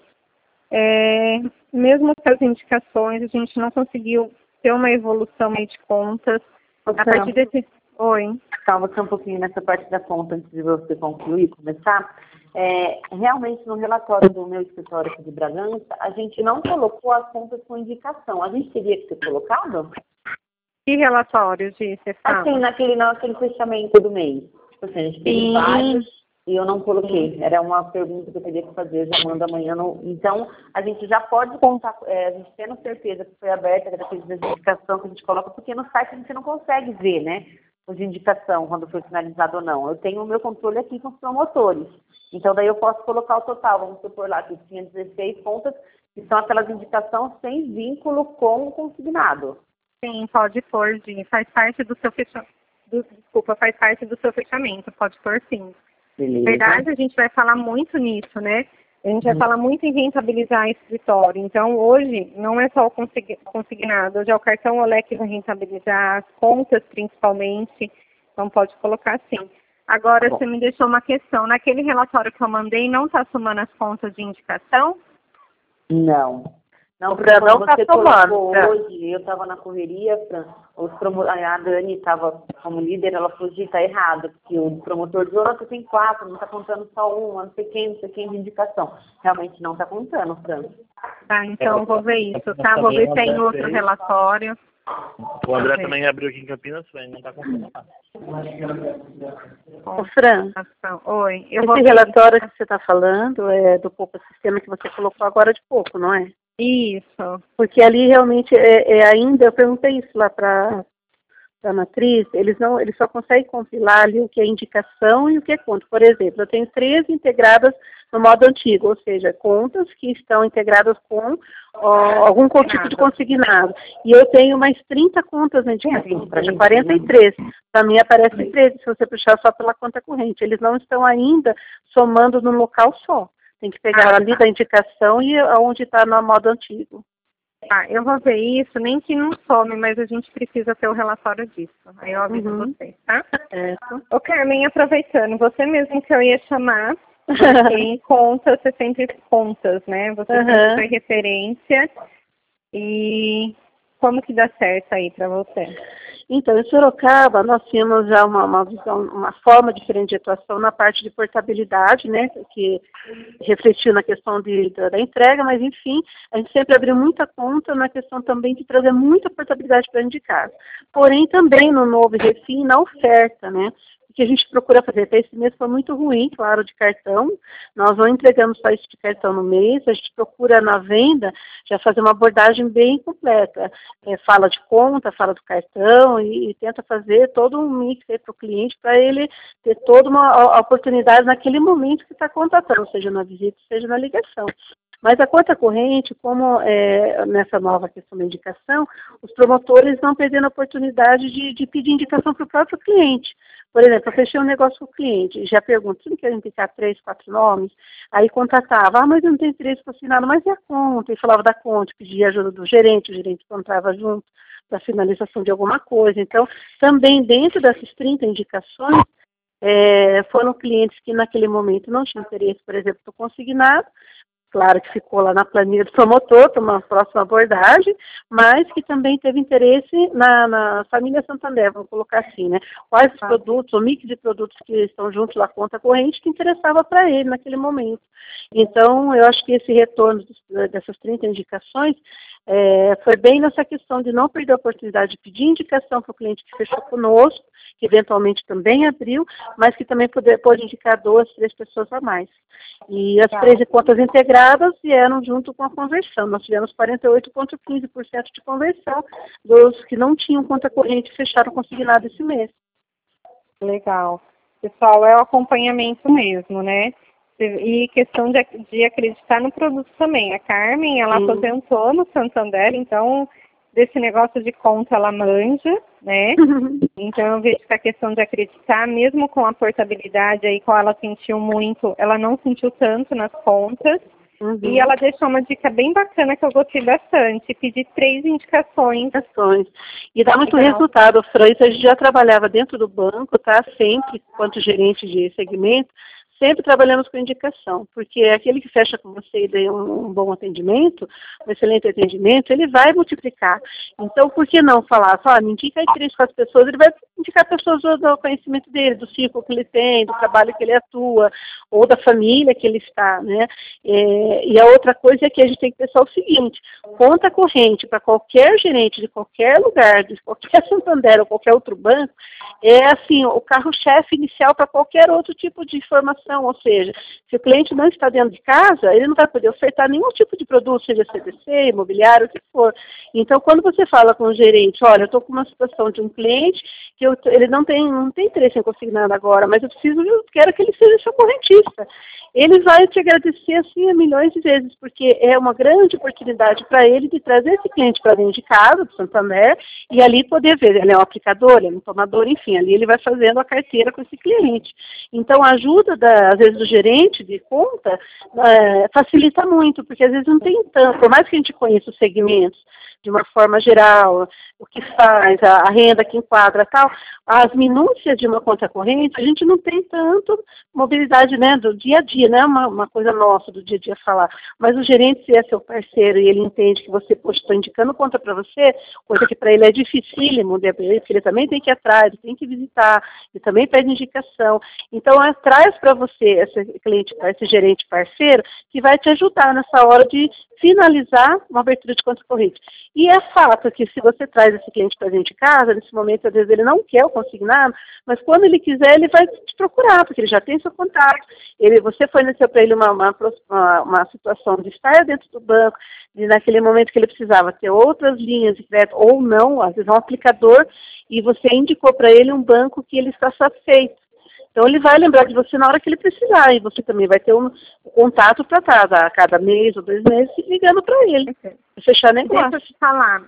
Mesmo com as indicações, a gente não conseguiu ter uma evolução aí de contas. A partir desse... Oi. Calma, só um pouquinho nessa parte da conta, antes de você concluir, começar. Realmente, no relatório do meu escritório aqui de Bragança, a gente não colocou as contas com indicação. A gente teria que ter colocado? Que relatório, Gi, assim, naquele fechamento do mês. Tipo assim, a gente teve vários e eu não coloquei. Era uma pergunta que eu teria que fazer, eu já mando amanhã. Então, a gente já pode contar, a gente tendo certeza que foi aberta daqueles de indicação que a gente coloca, porque no site a gente não consegue ver, né? Os de indicação, quando foi finalizado ou não. Eu tenho o meu controle aqui com os promotores. Então, daí eu posso colocar o total. Vamos supor lá que tinha 16 contas, que são aquelas indicações sem vínculo com o consignado. Sim, pode pôr, Gi. Faz parte do seu fechamento. Faz parte do seu fechamento. Pode pôr, sim. Beleza. Na verdade, a gente vai falar muito nisso, né? A gente vai falar muito em rentabilizar escritório. Então, hoje, não é só o consignado. Hoje é o cartão Olé que vai rentabilizar, as contas principalmente. Então, pode colocar sim. Agora, você me deixou uma questão. Naquele relatório que eu mandei, não está somando as contas de indicação? Não. Não, Fran, não está somando. Hoje, eu estava na correria, Fran, a Dani estava como líder, ela falou que está errado, porque o promotor disse, você tem 4, não está contando só uma, não sei quem de indicação. Realmente não está contando, Fran. Tá, então vou ver isso, tá? Vou ver se tem outro relatório. O André também abriu aqui em Campinas, não está contando nada. Ô, Fran, oi. Esse relatório que você está falando é do Poupa Sistema que você colocou agora de pouco, não é? Isso. Porque ali realmente ainda, eu perguntei isso lá para a matriz, eles só conseguem compilar ali o que é indicação e o que é conta. Por exemplo, eu tenho 13 integradas no modo antigo, ou seja, contas que estão integradas com algum tipo de consignado. E eu tenho mais 30 contas na indicação, 43. Para mim aparece 13, se você puxar só pela conta corrente. Eles não estão ainda somando num local só. Tem que pegar ali da indicação e onde está no modo antigo. Eu vou ver isso, nem que não some, mas a gente precisa ter o relatório disso. Aí eu aviso vocês, tá? Ô, Carmen, aproveitando, você mesmo que eu ia chamar, porque em contas, você sempre contas, né? Você sempre foi referência. E como que dá certo aí para você? Então, em Sorocaba, nós tínhamos já uma visão, uma forma diferente de atuação na parte de portabilidade, né, que refletiu na questão da entrega, mas, enfim, a gente sempre abriu muita conta na questão também de trazer muita portabilidade para dentro de casa. Porém, também no novo refim, na oferta, né, que a gente procura fazer. Até esse mês foi muito ruim, claro, de cartão. Nós não entregamos só isso de cartão no mês, a gente procura na venda já fazer uma abordagem bem completa. Fala de conta, fala do cartão e tenta fazer todo um mix aí para o cliente, para ele ter toda uma oportunidade naquele momento que está contratando, seja na visita, seja na ligação. Mas a conta corrente, como nessa nova questão da indicação, os promotores estão perdendo a oportunidade de pedir indicação para o próprio cliente. Por exemplo, eu fechei um negócio com o cliente, já pergunto, você não quer indicar 3, 4 nomes? Aí contatava, mas eu não tenho interesse assinado, mas e a conta? E falava da conta, pedia ajuda do gerente, o gerente encontrava junto para finalização de alguma coisa. Então, também dentro dessas 30 indicações, foram clientes que naquele momento não tinham interesse, por exemplo, do consignado, claro que ficou lá na planilha do promotor para uma próxima abordagem, mas que também teve interesse na família Santander, vamos colocar assim, né? Quais os produtos, o mix de produtos que estão juntos à conta corrente que interessava para ele naquele momento. Então, eu acho que esse retorno dessas 30 indicações Foi bem nessa questão de não perder a oportunidade de pedir indicação para o cliente que fechou conosco, que eventualmente também abriu, mas que também pode indicar 2, 3 pessoas a mais. E as 13 contas integradas vieram junto com a conversão. Nós tivemos 48,15% de conversão dos que não tinham conta corrente e fecharam consignado esse mês. Legal. Pessoal, é o acompanhamento mesmo, né? E questão de acreditar no produto também. A Carmen, ela aposentou no Santander, então desse negócio de conta ela manja, né? Então eu vejo que a questão de acreditar, mesmo com a portabilidade aí, qual ela sentiu muito, ela não sentiu tanto nas contas. E ela deixou uma dica bem bacana que eu gostei bastante, pedir 3 indicações. E dá muito resultado, Fran. Isso a gente já trabalhava dentro do banco, tá? Sempre, quanto gerente de segmento, sempre trabalhamos com indicação, porque aquele que fecha com você e dá um bom atendimento, um excelente atendimento, ele vai multiplicar. Então, por que não falar? Me indica aí 3, 4 pessoas, ele vai indicar pessoas do conhecimento dele, do círculo que ele tem, do trabalho que ele atua, ou da família que ele está, né? E a outra coisa é que a gente tem que pensar o seguinte, conta corrente para qualquer gerente de qualquer lugar, de qualquer Santander ou qualquer outro banco, é assim, o carro-chefe inicial para qualquer outro tipo de informação. Ou seja, se o cliente não está dentro de casa, ele não vai poder ofertar nenhum tipo de produto, seja CDC, imobiliário, o que for. Então, quando você fala com o gerente, olha, eu estou com uma situação de um cliente que ele não tem interesse em consignar agora, mas eu quero que ele seja seu correntista. Ele vai te agradecer assim a milhões de vezes, porque é uma grande oportunidade para ele de trazer esse cliente para dentro de casa, do Santander, e ali poder ver, ele é um aplicador, ele é um tomador, enfim, ali ele vai fazendo a carteira com esse cliente. Então, a ajuda, às vezes, do gerente de conta facilita muito, porque às vezes não tem tanto, por mais que a gente conheça os segmentos de uma forma geral, o que faz, a renda que enquadra tal, as minúcias de uma conta corrente, a gente não tem tanto mobilidade, né, do dia a dia, não é uma coisa nossa do dia a dia falar, mas o gerente, se é seu parceiro e ele entende que você, poxa, estou indicando conta para você, coisa que para ele é dificílimo, porque ele também tem que ir atrás, ele tem que visitar, ele também pede indicação, então traz para você esse cliente, esse gerente parceiro, que vai te ajudar nessa hora de finalizar uma abertura de conta corrente. E é fato que se você traz esse cliente para dentro de casa, nesse momento, às vezes, ele não quer o consignado, mas quando ele quiser, ele vai te procurar, porque ele já tem seu contato. Você forneceu para ele uma situação de estar dentro do banco, de naquele momento que ele precisava ter outras linhas de crédito, ou não, às vezes um aplicador, e você indicou para ele um banco que ele está satisfeito. Então, ele vai lembrar de você na hora que ele precisar, e você também vai ter um contato para trás, a cada mês ou 2 meses, ligando para ele, para fechar negócio. Deixa eu te falar,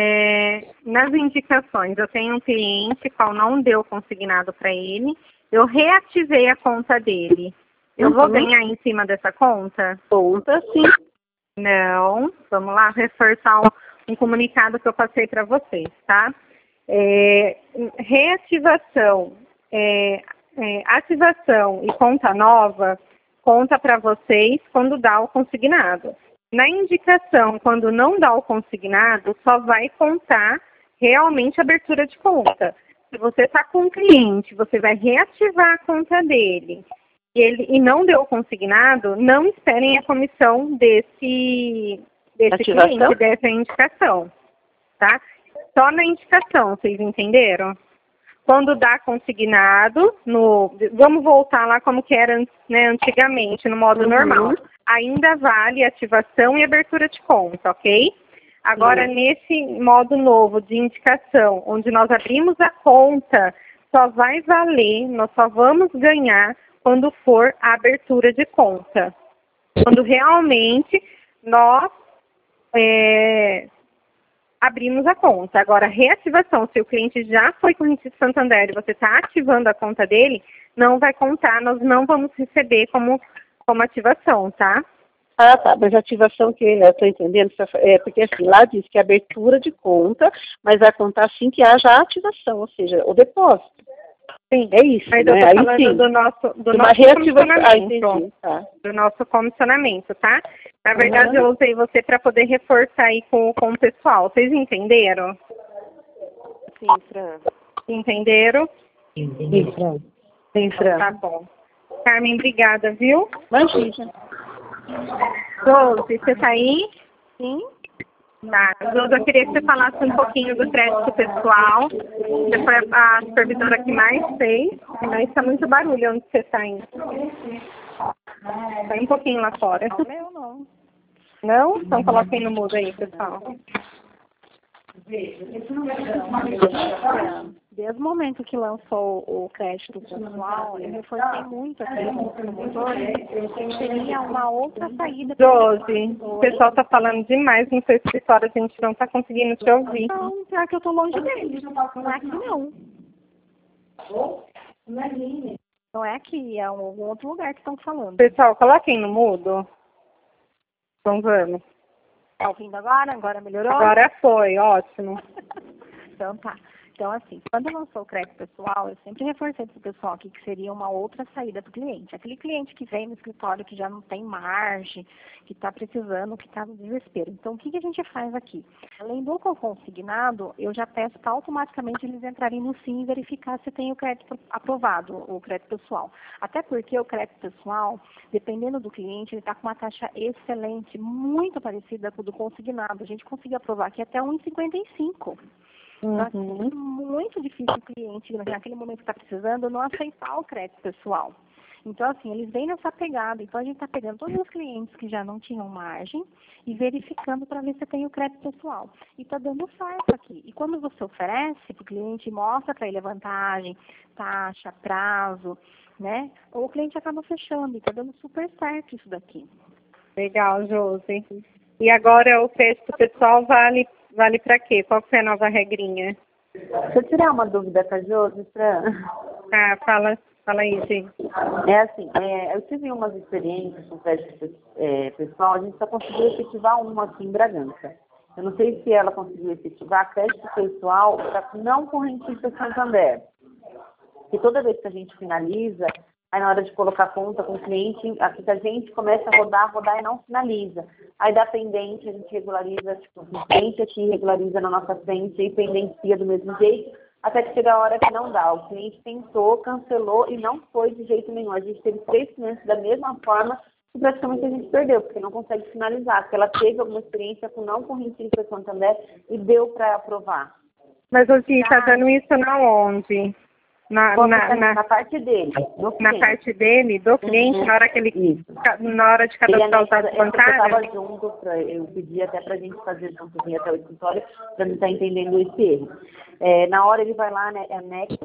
nas indicações, eu tenho um cliente qual não deu consignado para ele, eu reativei a conta dele. Eu vou ganhar em cima dessa conta? Conta, sim. Não, vamos lá, reforçar um comunicado que eu passei para vocês, tá? Reativação, ativação e conta nova, conta para vocês quando dá o consignado. Na indicação, quando não dá o consignado, só vai contar realmente a abertura de conta. Se você está com um cliente, você vai reativar a conta dele e não deu o consignado, não esperem a comissão desse cliente, dessa indicação, tá? Só na indicação, vocês entenderam? Quando dá consignado, vamos voltar lá como que era, né, antigamente, no modo normal. Ainda vale ativação e abertura de conta, ok? Agora, nesse modo novo de indicação, onde nós abrimos a conta, só vai valer, nós só vamos ganhar quando for a abertura de conta. Quando realmente nós abrimos a conta. Agora, reativação, se o cliente já foi correntista de Santander e você está ativando a conta dele, não vai contar, nós não vamos receber como ativação, tá? Ah, tá, mas a ativação que eu estou entendendo, porque assim, lá diz que é abertura de conta, mas vai contar assim que haja a ativação, ou seja, o depósito. Sim, é isso, mas né? eu estou falando do nosso comissionamento. Do nosso comissionamento, tá? Na verdade, eu usei você para poder reforçar aí com o pessoal. Vocês entenderam? Sim, Fran. Entenderam? Sim, Fran. Sim, Fran. Tá bom. Carmen, obrigada, viu? Imagina. Rose, você tá aí? Sim. Tá, Josi, eu queria que você falasse um pouquinho do crédito pessoal. Você foi a supervisora que mais fez, mas está muito barulho onde você está indo. Sai um pouquinho lá fora. Não, meu não. Não? Então coloquem no mudo aí, pessoal. Desde o momento que lançou o crédito pessoal, eu reforcei muito aqui com os promotores que seria uma outra saída. Josi, o pessoal está falando demais no seu escritório, a gente não está conseguindo te ouvir. Não, pior que eu estou longe deles. Não é aqui, não. Não é aqui, é algum outro lugar que estão falando. Pessoal, coloquem no mudo. Então vamos. Tá ouvindo agora? Agora melhorou? Agora foi, ótimo. Então tá. Então, assim, quando lançou o crédito pessoal, eu sempre reforcei para o pessoal aqui que seria uma outra saída para o cliente. Aquele cliente que vem no escritório que já não tem margem, que está precisando, que está no desespero. Então, o que a gente faz aqui? Além do consignado, eu já peço para automaticamente eles entrarem no SIM e verificar se tem o crédito aprovado, o crédito pessoal. Até porque o crédito pessoal, dependendo do cliente, ele está com uma taxa excelente, muito parecida com o do consignado. A gente conseguiu aprovar aqui até 1,55. É muito difícil o cliente, naquele momento que está precisando, não aceitar o crédito pessoal. Então, assim, eles vêm nessa pegada. Então, a gente está pegando todos os clientes que já não tinham margem e verificando para ver se tem o crédito pessoal. E está dando certo aqui. E quando você oferece para o cliente, mostra para ele a vantagem, taxa, prazo, né? O cliente acaba fechando e está dando super certo isso daqui. Legal, Josi. E agora o crédito pessoal vale para quê? Qual que é a nova regrinha? Deixa eu tirar uma dúvida com a Josi, Fran. Ah, fala aí, gente. É assim, eu tive umas experiências com crédito pessoal, a gente só conseguiu efetivar uma aqui em Bragança. Eu não sei se ela conseguiu efetivar crédito pessoal para não correntista Santander. Porque toda vez que a gente finaliza, aí na hora de colocar conta com o cliente, aqui que a gente começa a rodar e não finaliza. Aí dá pendente, a gente regulariza, tipo, o cliente aqui regulariza na nossa frente e pendencia do mesmo jeito, até que chega a hora que não dá. O cliente tentou, cancelou e não foi de jeito nenhum. A gente teve 3 clientes da mesma forma e praticamente a gente perdeu, porque não consegue finalizar. Porque ela teve alguma experiência com não correntista Santander e deu para aprovar. Mas o Gui, tá dando isso na onde? Na parte dele. Na parte dele, do cliente, na hora que ele. Na hora de cadastrar os dados bancários? Eu pedi até pra gente fazer junto até o escritório para não estar entendendo esse erro. Na hora ele vai lá, né, anexa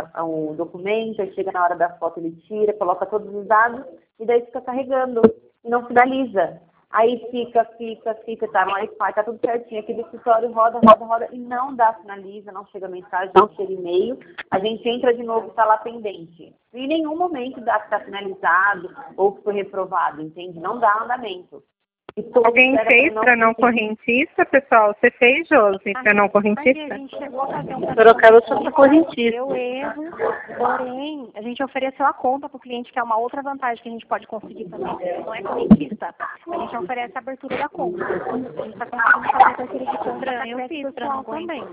o documento, aí chega na hora da foto, ele tira, coloca todos os dados e daí fica carregando e não finaliza. Aí fica, tá, no Wi-Fi, tá tudo certinho. Aqui do escritório roda e não dá, finaliza, não chega mensagem, não chega e-mail. A gente entra de novo, tá lá pendente. Em nenhum momento dá que tá finalizado ou que foi reprovado, entende? Não dá andamento. Alguém fez para não correntista, pessoal? Você fez, Josi, para não correntista? A gente chegou a fazer Sorocaba só para correntista. Deu erro, porém, a gente ofereceu a conta para o cliente, que é uma outra vantagem que a gente pode conseguir também. Não é correntista, a gente oferece a abertura da conta. A gente está conseguindo fazer a abertura de conta Eu fiz para não também.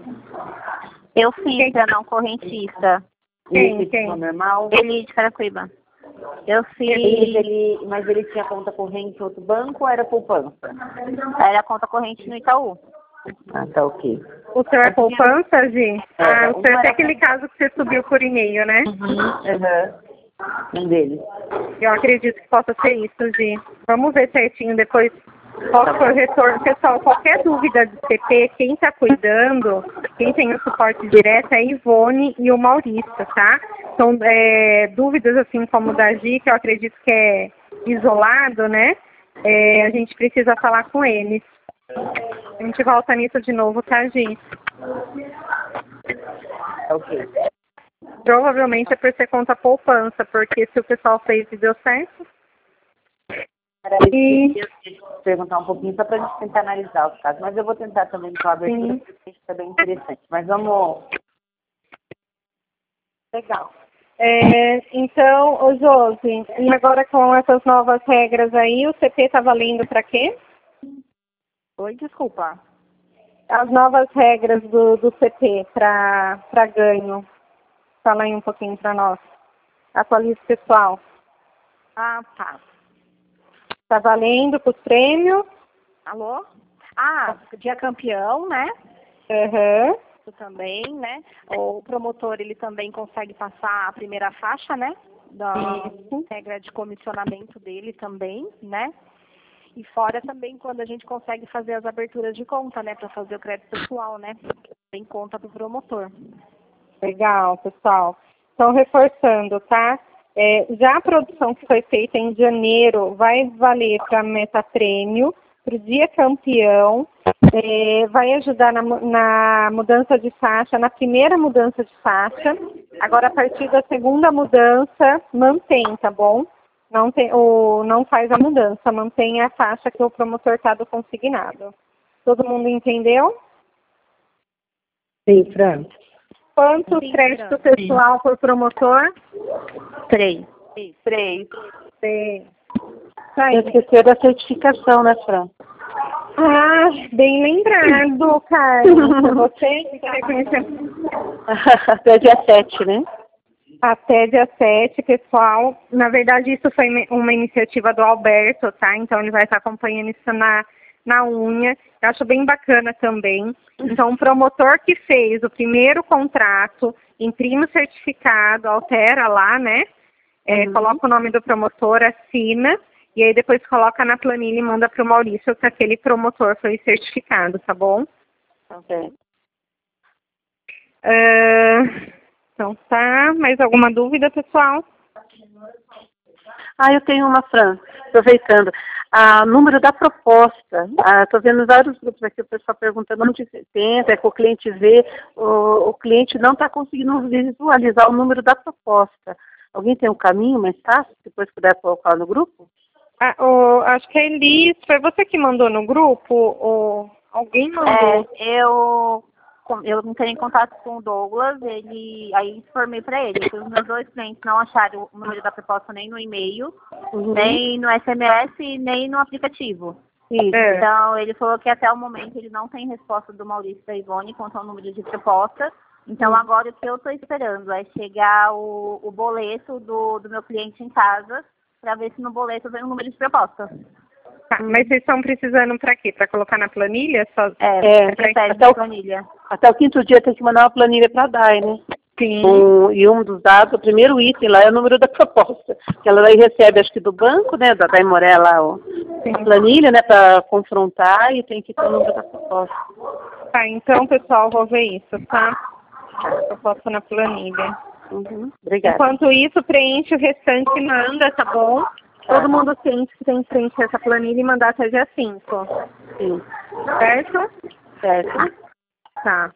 Eu fiz para não correntista. Quem? Normal? Ele de Caracuíba. Eu fiz. Mas ele tinha conta corrente em outro banco ou era poupança? Era conta corrente no Itaú. Ah, tá ok. O seu é poupança, Gi? O seu é aquele caso que você subiu por e-mail, né? Um deles. Eu acredito que possa ser isso, Gi. Vamos ver certinho depois qual foi o retorno. Pessoal, qualquer dúvida do CP, quem está cuidando, quem tem o suporte direto é a Ivone e o Maurício, tá? São dúvidas assim como da Gi, que eu acredito que é isolado, né? A gente precisa falar com eles. A gente volta nisso de novo, tá, Gi? Ok. Provavelmente é por ser conta poupança, porque se o pessoal fez e deu certo. E perguntar um pouquinho só para a gente tentar analisar os casos, mas eu vou tentar também com a abertura, porque isso é bem interessante. Mas vamos. Legal. Então, ô Josi, e agora com essas novas regras aí, o CP está valendo para quê? Oi, desculpa. As novas regras do CP para ganho. Fala aí um pouquinho para nós. Atualize, pessoal. Ah, tá. Tá valendo para os prêmios? Alô? Dia campeão, né? Aham. Isso também, né? O promotor, ele também consegue passar a primeira faixa, né? Da regra de comissionamento dele também, né? E fora também quando a gente consegue fazer as aberturas de conta, né? Para fazer o crédito pessoal, né? Tem conta para o promotor. Legal, pessoal. Então, reforçando, tá? Já a produção que foi feita em janeiro vai valer para meta prêmio, para o dia campeão, vai ajudar na mudança de faixa, na primeira mudança de faixa. Agora, a partir da segunda mudança, mantém, tá bom? Não faz a mudança, mantém a faixa que o promotor está do consignado. Todo mundo entendeu? Sim, Fran. Quanto crédito pessoal por promotor? 3. Eu esqueci da certificação, né, Fran? Bem lembrado, Carlos. Você que quer conhecer? Até dia 7, né? Até dia 7, pessoal. Na verdade, isso foi uma iniciativa do Alberto, tá? Então, ele vai estar acompanhando isso na unha. Eu acho bem bacana também. Então, o promotor que fez o primeiro contrato, imprime o certificado, altera lá, né? Coloca o nome do promotor, assina, e aí depois coloca na planilha e manda para o Maurício que aquele promotor foi certificado, tá bom? Ok. Então tá, mais alguma dúvida, pessoal? Eu tenho uma, Fran, aproveitando. Número da proposta. Estou vendo vários grupos aqui, o pessoal perguntando onde tenta, que o cliente vê, o cliente não está conseguindo visualizar o número da proposta. Alguém tem um caminho mais fácil, depois puder colocar no grupo? Acho que a Elis, foi você que mandou no grupo? Ou alguém mandou? Eu entrei em contato com o Douglas, aí informei para ele que os meus 2 clientes não acharam o número da proposta nem no e-mail, nem no SMS, nem no aplicativo. Então, ele falou que até o momento ele não tem resposta do Maurício e da Ivone quanto ao número de proposta. Então, agora o que eu estou esperando é chegar o boleto do meu cliente em casa, para ver se no boleto vem o número de proposta. Mas vocês estão precisando para quê? Para colocar na planilha? Planilha. Até o 5º dia tem que mandar uma planilha para a DAI, né? Sim. E um dos dados, o primeiro item lá é o número da proposta. Que ela aí recebe, acho que do banco, né? Da DAI Moré lá, a planilha, né? Para confrontar e tem que ter o número da proposta. Tá, então, pessoal, vou ver isso, tá? Proposta na planilha. Obrigada. Enquanto isso, preenche o restante e manda, tá bom? Todo mundo sente que tem que preencher essa planilha e mandar até dia 5. Sim. Certo? Certo. Tá.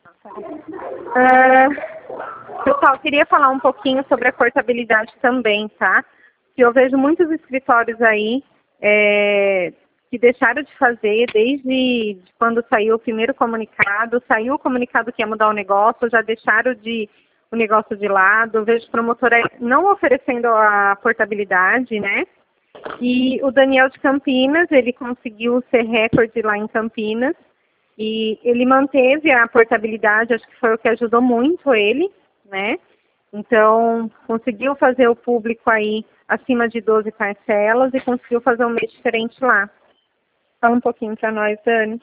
Pessoal, queria falar um pouquinho sobre a portabilidade também, tá? Que eu vejo muitos escritórios aí que deixaram de fazer desde quando saiu o primeiro comunicado. Saiu o comunicado que ia mudar o negócio, já deixaram o negócio de lado. Eu vejo promotora não oferecendo a portabilidade, né? E o Daniel de Campinas, ele conseguiu ser recorde lá em Campinas. E ele manteve a portabilidade, acho que foi o que ajudou muito ele, né? Então, conseguiu fazer o público aí acima de 12 parcelas e conseguiu fazer um mês diferente lá. Fala um pouquinho para nós, Dani.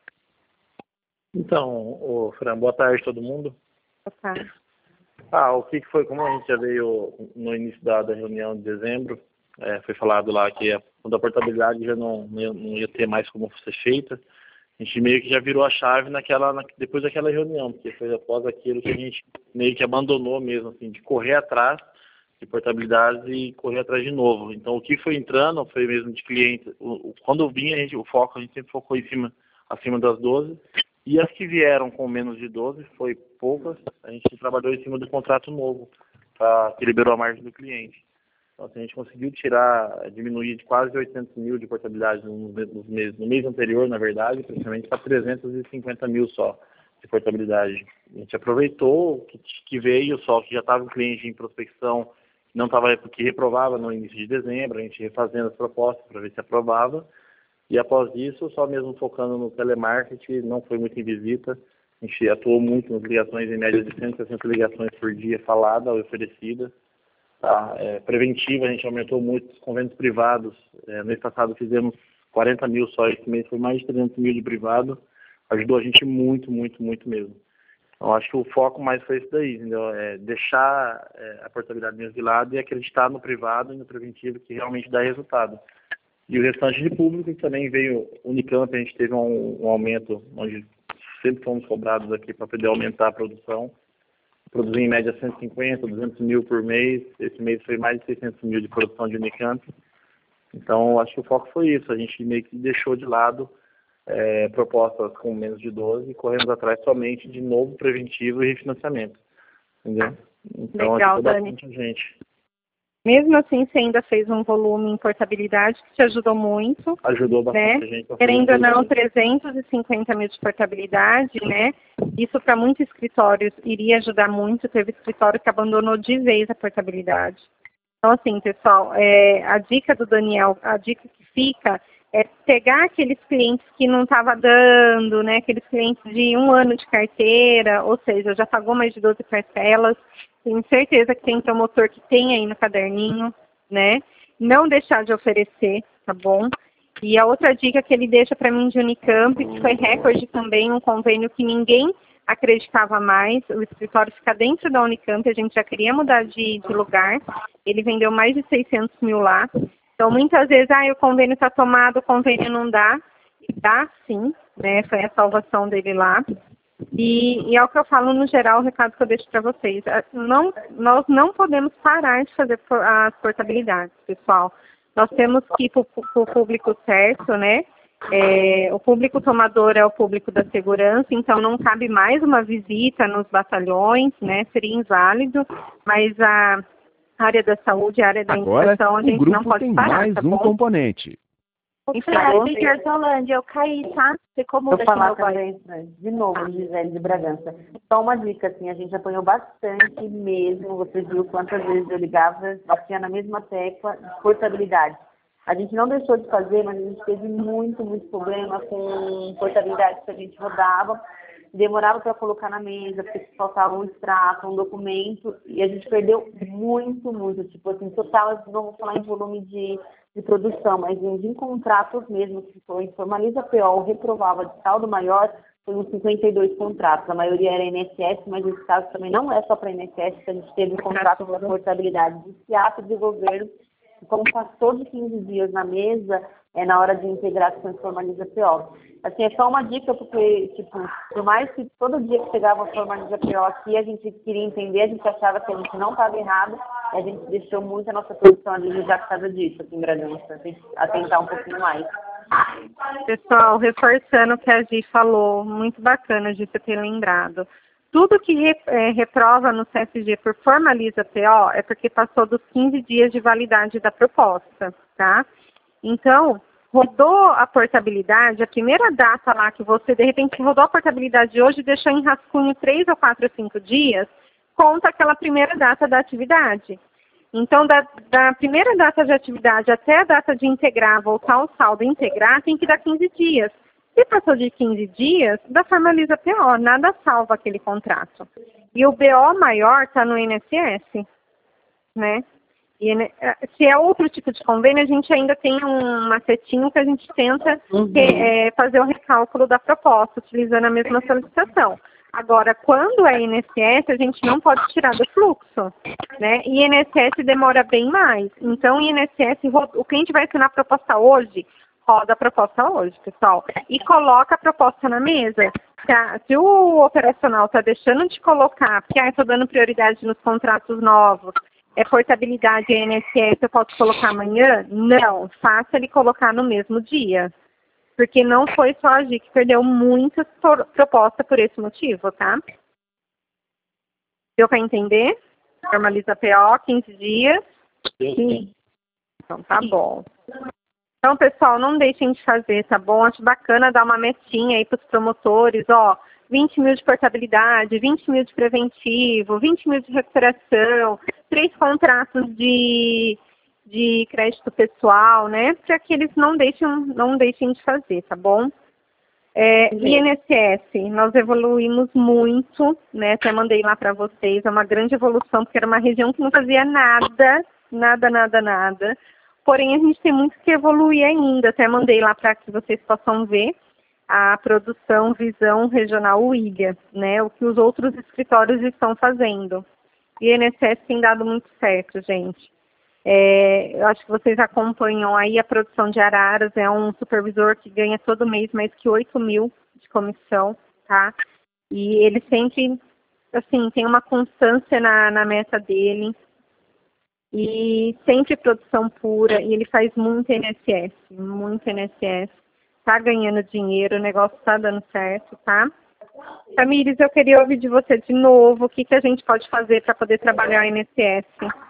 Então, Fran, boa tarde a todo mundo. Boa tarde. O que foi, como a gente já veio no início da reunião de dezembro, foi falado lá que a portabilidade já não ia ter mais como ser feita. A gente meio que já virou a chave depois daquela reunião, porque foi após aquilo que a gente meio que abandonou mesmo, assim, de correr atrás de portabilidade e correr atrás de novo. Então, o que foi entrando foi mesmo de cliente. Quando vinha, a gente sempre focou acima das 12, e as que vieram com menos de 12, foi poucas, a gente trabalhou em cima do contrato novo, que liberou a margem do cliente. Então, assim, a gente conseguiu diminuir de quase 800 mil de portabilidade no mês anterior, na verdade, praticamente para 350 mil só de portabilidade. A gente aproveitou que veio só, que já estava um cliente em prospecção, que reprovava no início de dezembro, a gente refazendo as propostas para ver se aprovava, e após isso, só mesmo focando no telemarketing, não foi muito em visita, a gente atuou muito nas ligações, em média de 160 ligações por dia falada ou oferecida. Preventiva, a gente aumentou muito os convênios privados. No mês passado fizemos 40 mil só esse mês, foi mais de 300 mil de privado, ajudou a gente muito, muito, muito mesmo. Então, acho que o foco mais foi isso daí, entendeu? Deixar a portabilidade mesmo de lado e acreditar no privado e no preventivo, que realmente dá resultado. E o restante de público, que também veio Unicamp, a gente teve um aumento, onde sempre fomos cobrados aqui para poder aumentar a produção. Produzir em média 150, 200 mil por mês. Esse mês foi mais de 600 mil de produção de Unicamp. Então, acho que o foco foi isso. A gente meio que deixou de lado propostas com menos de 12 e corremos atrás somente de novo preventivo e refinanciamento. Entendeu? Então, legal, ajudou Dani. bastante a gente. Mesmo assim, você ainda fez um volume em portabilidade que te ajudou muito. Ajudou bastante né? a gente. Querendo ou não, 350 mil de portabilidade, né? Isso para muitos escritórios iria ajudar muito. Teve escritório que abandonou de vez a portabilidade. Então, assim, pessoal, a dica do Daniel, a dica que fica é pegar aqueles clientes que não estava dando, né? Aqueles clientes de 1 ano de carteira, ou seja, já pagou mais de 12 parcelas. Tenho certeza que tem promotor que tem aí no caderninho, né? Não deixar de oferecer, tá bom? E a outra dica que ele deixa para mim de Unicamp, que foi recorde também, um convênio que ninguém acreditava mais, o escritório fica dentro da Unicamp, a gente já queria mudar de lugar, ele vendeu mais de 600 mil lá. Então, muitas vezes, o convênio está tomado, o convênio não dá. Dá sim, né? Foi a salvação dele lá. E é o que eu falo no geral, o recado que eu deixo para vocês. Nós não podemos parar de fazer as portabilidades, pessoal. Nós temos que ir para o público certo, né? O público tomador é o público da segurança, então não cabe mais uma visita nos batalhões, né? Seria inválido, mas a área da saúde, a área da educação, a Agora, o gente não grupo pode tem parar, mais tá um bom? componente. De Hortolândia, eu caí, tá? Ficou Vou muda aqui falar meu voz. também, de novo, Gisele de Bragança. Só uma dica, assim, a gente apanhou bastante mesmo, você viu quantas vezes eu ligava, batia na mesma tecla de portabilidade. A gente não deixou de fazer, mas a gente teve muito, muito problema com portabilidade que a gente rodava, demorava para colocar na mesa, porque faltava um extrato, um documento, e a gente perdeu muito, muito, tipo assim, total, não vou falar em volume de produção, mas em contratos mesmo, que foi Formaliza PO, o reprovava de saldo maior, foi uns 52 contratos, a maioria era INSS, mas esse caso também não é só para INSS, que a gente teve um contrato de portabilidade de SIAP de governo, e como passou de 15 dias na mesa, na hora de integrar com Formaliza PO. Assim, é só uma dica, porque, tipo, por mais que todo dia que chegava a Formaliza PO aqui, a gente queria entender, a gente achava que a gente não estava errado, e a gente deixou muito a nossa produção ali já por causa disso, aqui em Bragança, atentar um pouquinho mais. Pessoal, reforçando o que a Gi falou, muito bacana de você ter lembrado. Tudo que reprova no CFG por Formaliza PO é porque passou dos 15 dias de validade da proposta, tá? Então, rodou a portabilidade, a primeira data lá que você, de repente, rodou a portabilidade de hoje e deixou em rascunho 3 ou 4 ou 5 dias, conta aquela primeira data da atividade. Então, da primeira data de atividade até a data de integrar, voltar ao saldo e integrar, tem que dar 15 dias. Se passou de 15 dias, da Formaliza PO, nada salva aquele contrato. E o BO maior está no INSS, né? E, se é outro tipo de convênio, a gente ainda tem um macetinho que a gente tenta fazer o recálculo da proposta, utilizando a mesma solicitação. Agora, quando é INSS, a gente não pode tirar do fluxo, né? E INSS demora bem mais. Então, INSS, o cliente vai assinar a proposta hoje, roda a proposta hoje, pessoal. E coloca a proposta na mesa. Se o operacional está deixando de colocar, porque estou dando prioridade nos contratos novos, portabilidade e INSS, eu posso colocar amanhã? Não, faça ele colocar no mesmo dia. Porque não foi só a Gi que perdeu muitas propostas por esse motivo, tá? Deu para entender? Formaliza PO, 15 dias. Sim. Então, tá bom. Então, pessoal, não deixem de fazer, tá bom? Acho bacana dar uma metinha aí para os promotores, 20 mil de portabilidade, 20 mil de preventivo, 20 mil de recuperação, 3 contratos de crédito pessoal, né? Para que eles não deixem de fazer, tá bom? INSS, nós evoluímos muito, né? Até mandei lá para vocês, é uma grande evolução, porque era uma região que não fazia nada. porém a gente tem muito que evoluir ainda. Até mandei lá para que vocês possam ver a produção Visão Regional UIGA, né, o que os outros escritórios estão fazendo. E o INSS tem dado muito certo, gente. Eu acho que vocês acompanham aí a produção de Araras, é um supervisor que ganha todo mês mais que 8 mil de comissão, tá? E ele sempre, assim, tem uma constância na meta dele, e sempre produção pura, e ele faz muito INSS, tá ganhando dinheiro, o negócio tá dando certo, tá? Tamires, eu queria ouvir de você de novo, o que a gente pode fazer para poder trabalhar o INSS?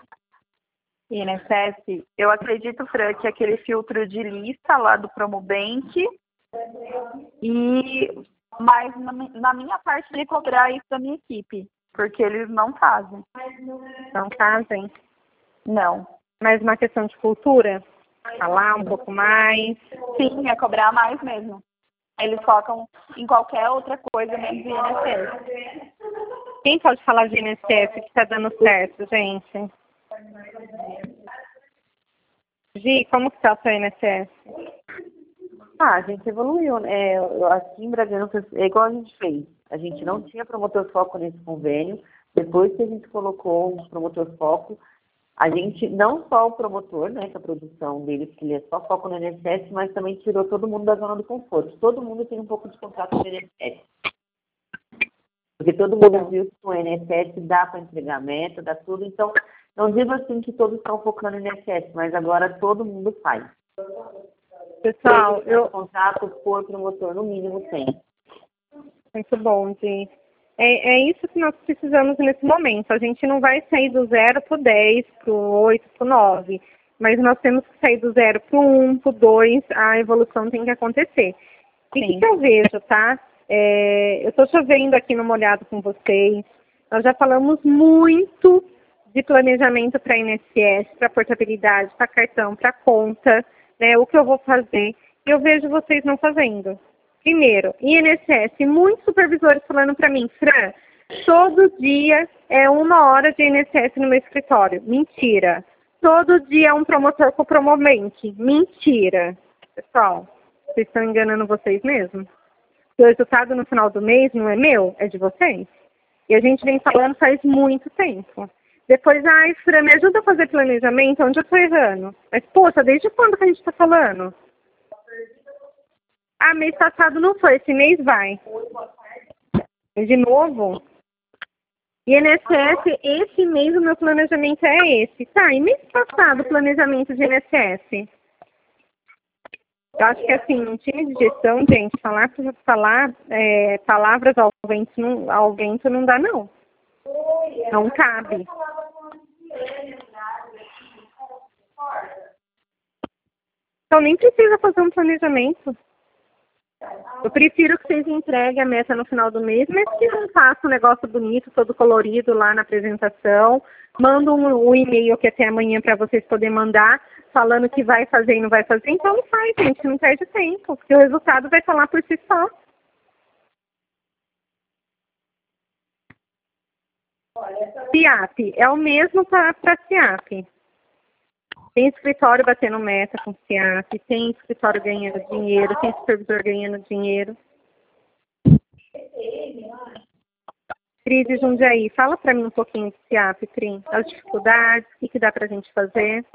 INSS, eu acredito, Fran, que aquele filtro de lista lá do Promobank, mas na minha parte de cobrar isso da minha equipe, porque eles não fazem. Não fazem? Não. Mas uma questão de cultura? Falar um pouco mais? Sim, é cobrar mais mesmo. Eles focam em qualquer outra coisa menos INSS. Quem pode falar de INSS que está dando certo, gente? Gi, como que está o seu INSS? A gente evoluiu, né? Aqui em Bragança é igual a gente fez. A gente não tinha promotor foco nesse convênio. Depois que a gente colocou um promotor foco, a gente, não só o promotor, né, que a produção dele, que ele é só foco no INSS, mas também tirou todo mundo da zona do conforto. Todo mundo tem um pouco de contrato com o INSS. Porque todo mundo viu que o INSS dá para entregar meta, dá tudo. Então, não digo assim que todos estão focando no INSS, mas agora todo mundo faz. Pessoal, contrato por promotor, no mínimo, tem. Muito bom, Gi. É isso que nós precisamos nesse momento. A gente não vai sair do 0 para o 10, para o 8, para o 9. Mas nós temos que sair do 0 para o 1, para o 2. A evolução tem que acontecer. E o que eu vejo, tá? Eu estou chovendo aqui no molhado com vocês. Nós já falamos muito de planejamento para INSS, para portabilidade, para cartão, para conta, né? O que eu vou fazer. E eu vejo vocês não fazendo. Primeiro, INSS, muitos supervisores falando para mim, Fran, todo dia é 1 hora de INSS no meu escritório. Mentira. Todo dia é um promotor com promovente. Mentira. Pessoal, vocês estão enganando vocês mesmo? O resultado no final do mês não é meu, é de vocês. E a gente vem falando faz muito tempo. Depois, ai, Fran, me ajuda a fazer planejamento, onde eu estou errando? Mas, poxa, desde quando que a gente está falando? Ah, mês passado não foi, esse mês vai. De novo? INSS, esse mês o meu planejamento é esse. Tá, e mês passado o planejamento de INSS? Eu acho que assim, um time de gestão, gente, falar palavras ao vento não dá, não. Não cabe. Então nem precisa fazer um planejamento. Eu prefiro que vocês entreguem a meta no final do mês, mas que não façam um negócio bonito, todo colorido lá na apresentação. Manda um e-mail que até amanhã para vocês poderem mandar, falando que vai fazer e não vai fazer. Então não faz, gente, não perde tempo, porque o resultado vai falar por si só. CIAP, é o mesmo para CIAP. Tem escritório batendo meta com CIAP, tem escritório ganhando dinheiro, tem supervisor ganhando dinheiro. Cris de Jundiaí, fala para mim um pouquinho de CIAP, Cris. As dificuldades, o que dá para a gente fazer?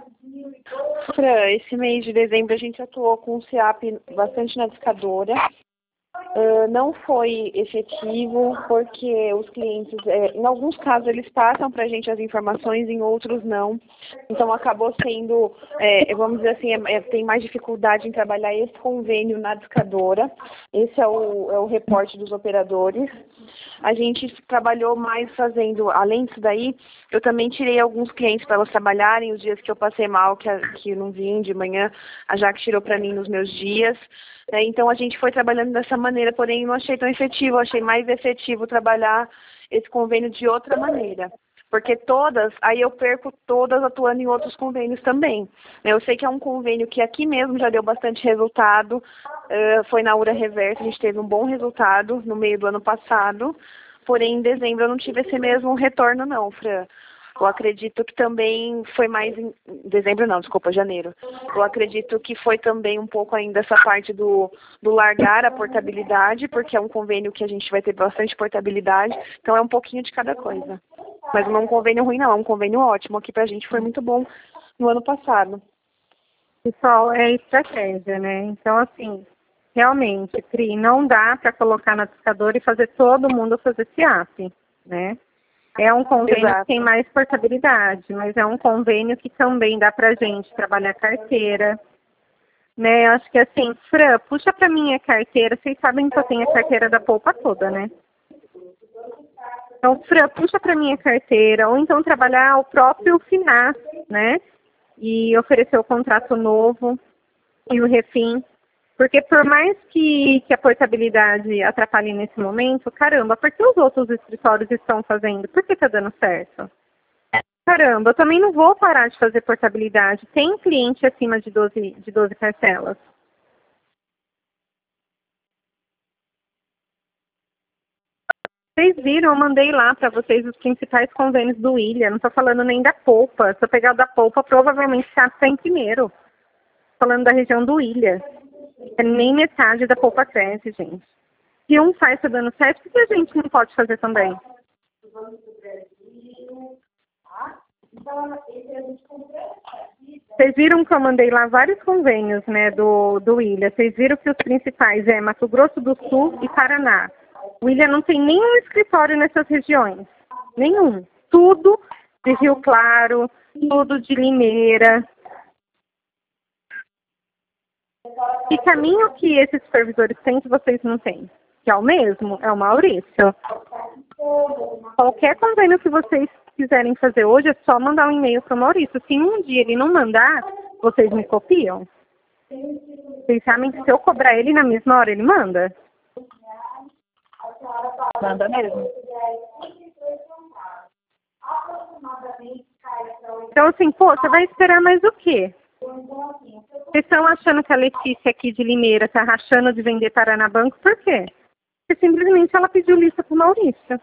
Esse mês de dezembro a gente atuou com o CIAP bastante na discadora. Não foi efetivo porque os clientes, em alguns casos eles passam para a gente as informações, em outros não. Então acabou sendo, vamos dizer assim, tem mais dificuldade em trabalhar esse convênio na discadora. Esse é o reporte dos operadores. A gente trabalhou mais fazendo, além disso daí, eu também tirei alguns clientes para elas trabalharem os dias que eu passei mal, que eu não vim de manhã, a Jaque tirou para mim nos meus dias. Então a gente foi trabalhando dessa maneira, porém não achei tão efetivo, achei mais efetivo trabalhar esse convênio de outra maneira. Porque aí eu perco todas atuando em outros convênios também. Eu sei que é um convênio que aqui mesmo já deu bastante resultado, foi na Ura Reversa, a gente teve um bom resultado no meio do ano passado, porém em dezembro eu não tive esse mesmo retorno não, Fran. Eu acredito que também foi mais em dezembro, não, desculpa, janeiro. Eu acredito que foi também um pouco ainda essa parte do largar a portabilidade, porque é um convênio que a gente vai ter bastante portabilidade, então é um pouquinho de cada coisa. Mas não é um convênio ruim, não, é um convênio ótimo. Aqui pra gente foi muito bom no ano passado. Pessoal, é estratégia, né? Então, assim, realmente, Pri, não dá para colocar no discador e fazer todo mundo fazer esse app, né? É um convênio Exato. que tem mais portabilidade, mas é um convênio que também dá pra gente trabalhar carteira, né? Eu acho que assim, Fran, puxa pra mim a carteira, vocês sabem que eu tenho a carteira da Poupa toda, né? Então, Fran, puxa pra mim a carteira, ou então trabalhar o próprio FINAS, né? E oferecer o contrato novo e o refim. Porque por mais que a portabilidade atrapalhe nesse momento, caramba, por que os outros escritórios estão fazendo? Por que está dando certo? Caramba, eu também não vou parar de fazer portabilidade. Tem cliente acima de 12 parcelas. Vocês viram, eu mandei lá para vocês os principais convênios do William. Não estou falando nem da Poupa. Se eu pegar o da Poupa, provavelmente está em primeiro. Falando da região do William. É nem metade da Poupa cresce, gente. Se um faz tá dando certo, por que a gente não pode fazer também? Vocês viram que eu mandei lá vários convênios, né, do William. Vocês viram que os principais é Mato Grosso do Sul e Paraná. O William não tem nenhum escritório nessas regiões. Nenhum. Tudo de Rio Claro, tudo de Limeira. Que caminho que esses supervisores têm que vocês não têm? Que é o mesmo? É o Maurício. Qualquer convênio que vocês quiserem fazer hoje, é só mandar um e-mail para o Maurício. Se um dia ele não mandar, vocês me copiam? Vocês sabem que se eu cobrar ele na mesma hora, ele manda? Manda mesmo. Então, assim, pô, você vai esperar mais o quê? Vocês estão achando que a Letícia aqui de Limeira está rachando de vender Paranabanco, por quê? Porque simplesmente ela pediu lista para o Maurício.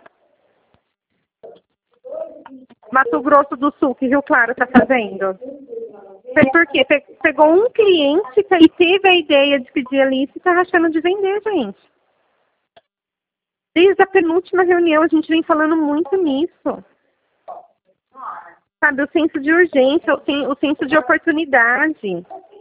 Mato Grosso do Sul, que Rio Claro está fazendo? Por quê? Pegou um cliente e teve a ideia de pedir a lista e está rachando de vender, gente. Desde a penúltima reunião a gente vem falando muito nisso. Sabe, o senso de urgência, o senso de oportunidade.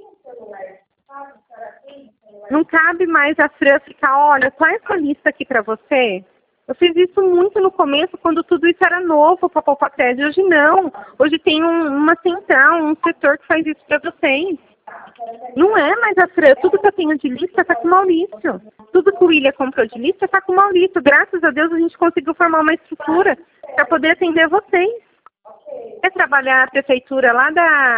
Não cabe mais a Fran ficar, olha, qual é essa lista aqui para você? Eu fiz isso muito no começo, quando tudo isso era novo para a Poupa Crédito. Hoje não. Hoje tem uma central, um setor que faz isso para vocês. Não é mais a Fran. Tudo que eu tenho de lista está com o Maurício. Tudo que o William comprou de lista está com o Maurício. Graças a Deus a gente conseguiu formar uma estrutura para poder atender vocês. Quer trabalhar a prefeitura lá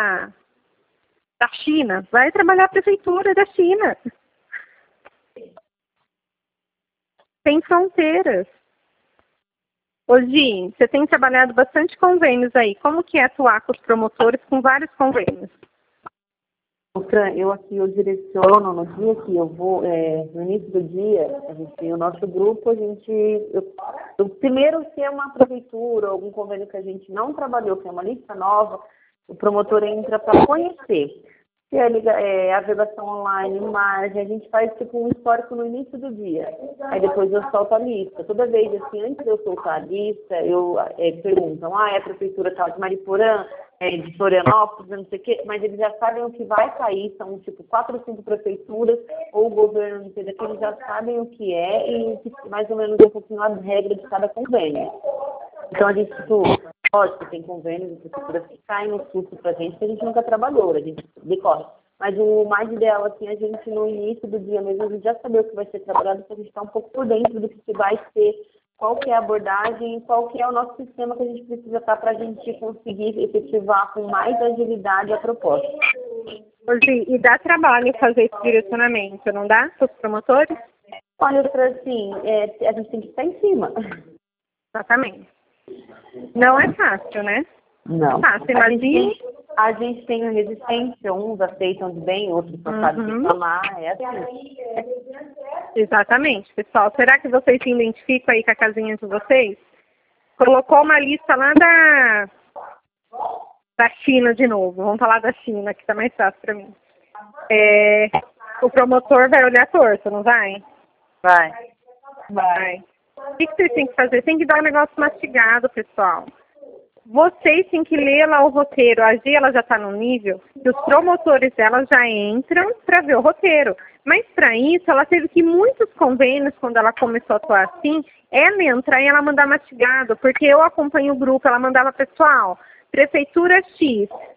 da China? Vai trabalhar a prefeitura da China. Tem fronteiras. Hoje, você tem trabalhado bastante convênios aí. Como que é atuar com os promotores com vários convênios? Eu direciono no dia que eu vou, no início do dia, a gente tem o nosso grupo, primeiro, se é uma prefeitura, algum convênio que a gente não trabalhou, que é uma lista nova, o promotor entra para conhecer. Se é a vedação online, margem, a gente faz tipo um histórico no início do dia. Aí depois eu solto a lista. Toda vez, assim, antes de eu soltar a lista, perguntam, é a prefeitura tal de Mariporã, de Florianópolis, não sei o quê, mas eles já sabem o que vai sair, são tipo 4 ou 5 prefeituras, ou o governo, não sei daqui, eles já sabem o que é e mais ou menos um pouquinho a regra de cada convênio. Então a gente, lógico, tem convênios de prefeituras que caem no susto pra gente, que a gente nunca trabalhou, a gente decorre. Mas o mais ideal, assim, a gente no início do dia mesmo, a gente já saber o que vai ser trabalhado, para a gente estar um pouco por dentro do que vai ser, qual que é a abordagem, qual que é o nosso sistema que a gente precisa estar para a gente conseguir efetivar com mais agilidade a proposta. E dá trabalho fazer esse direcionamento, não dá, para os promotores? Olha, assim, a gente tem que estar em cima. Exatamente. Não é fácil, né? Não. Fácil, imagina. A gente tem a resistência, uns aceitam de bem, outros não sabem reclamar, é assim. Exatamente, pessoal. Será que vocês se identificam aí com a casinha de vocês? Colocou uma lista lá Da China de novo. Vamos falar da China, que tá mais fácil para mim. O promotor vai olhar torto, não vai? Vai. O que vocês têm que fazer? Tem que dar um negócio mastigado, pessoal. Vocês têm que ler lá o roteiro. A Gi, ela já está no nível que os promotores dela já entram para ver o roteiro. Mas para isso, ela teve que muitos convênios, quando ela começou a atuar assim, ela entrar e ela mandar mastigado, porque eu acompanho o grupo, ela mandava, pessoal, Prefeitura X,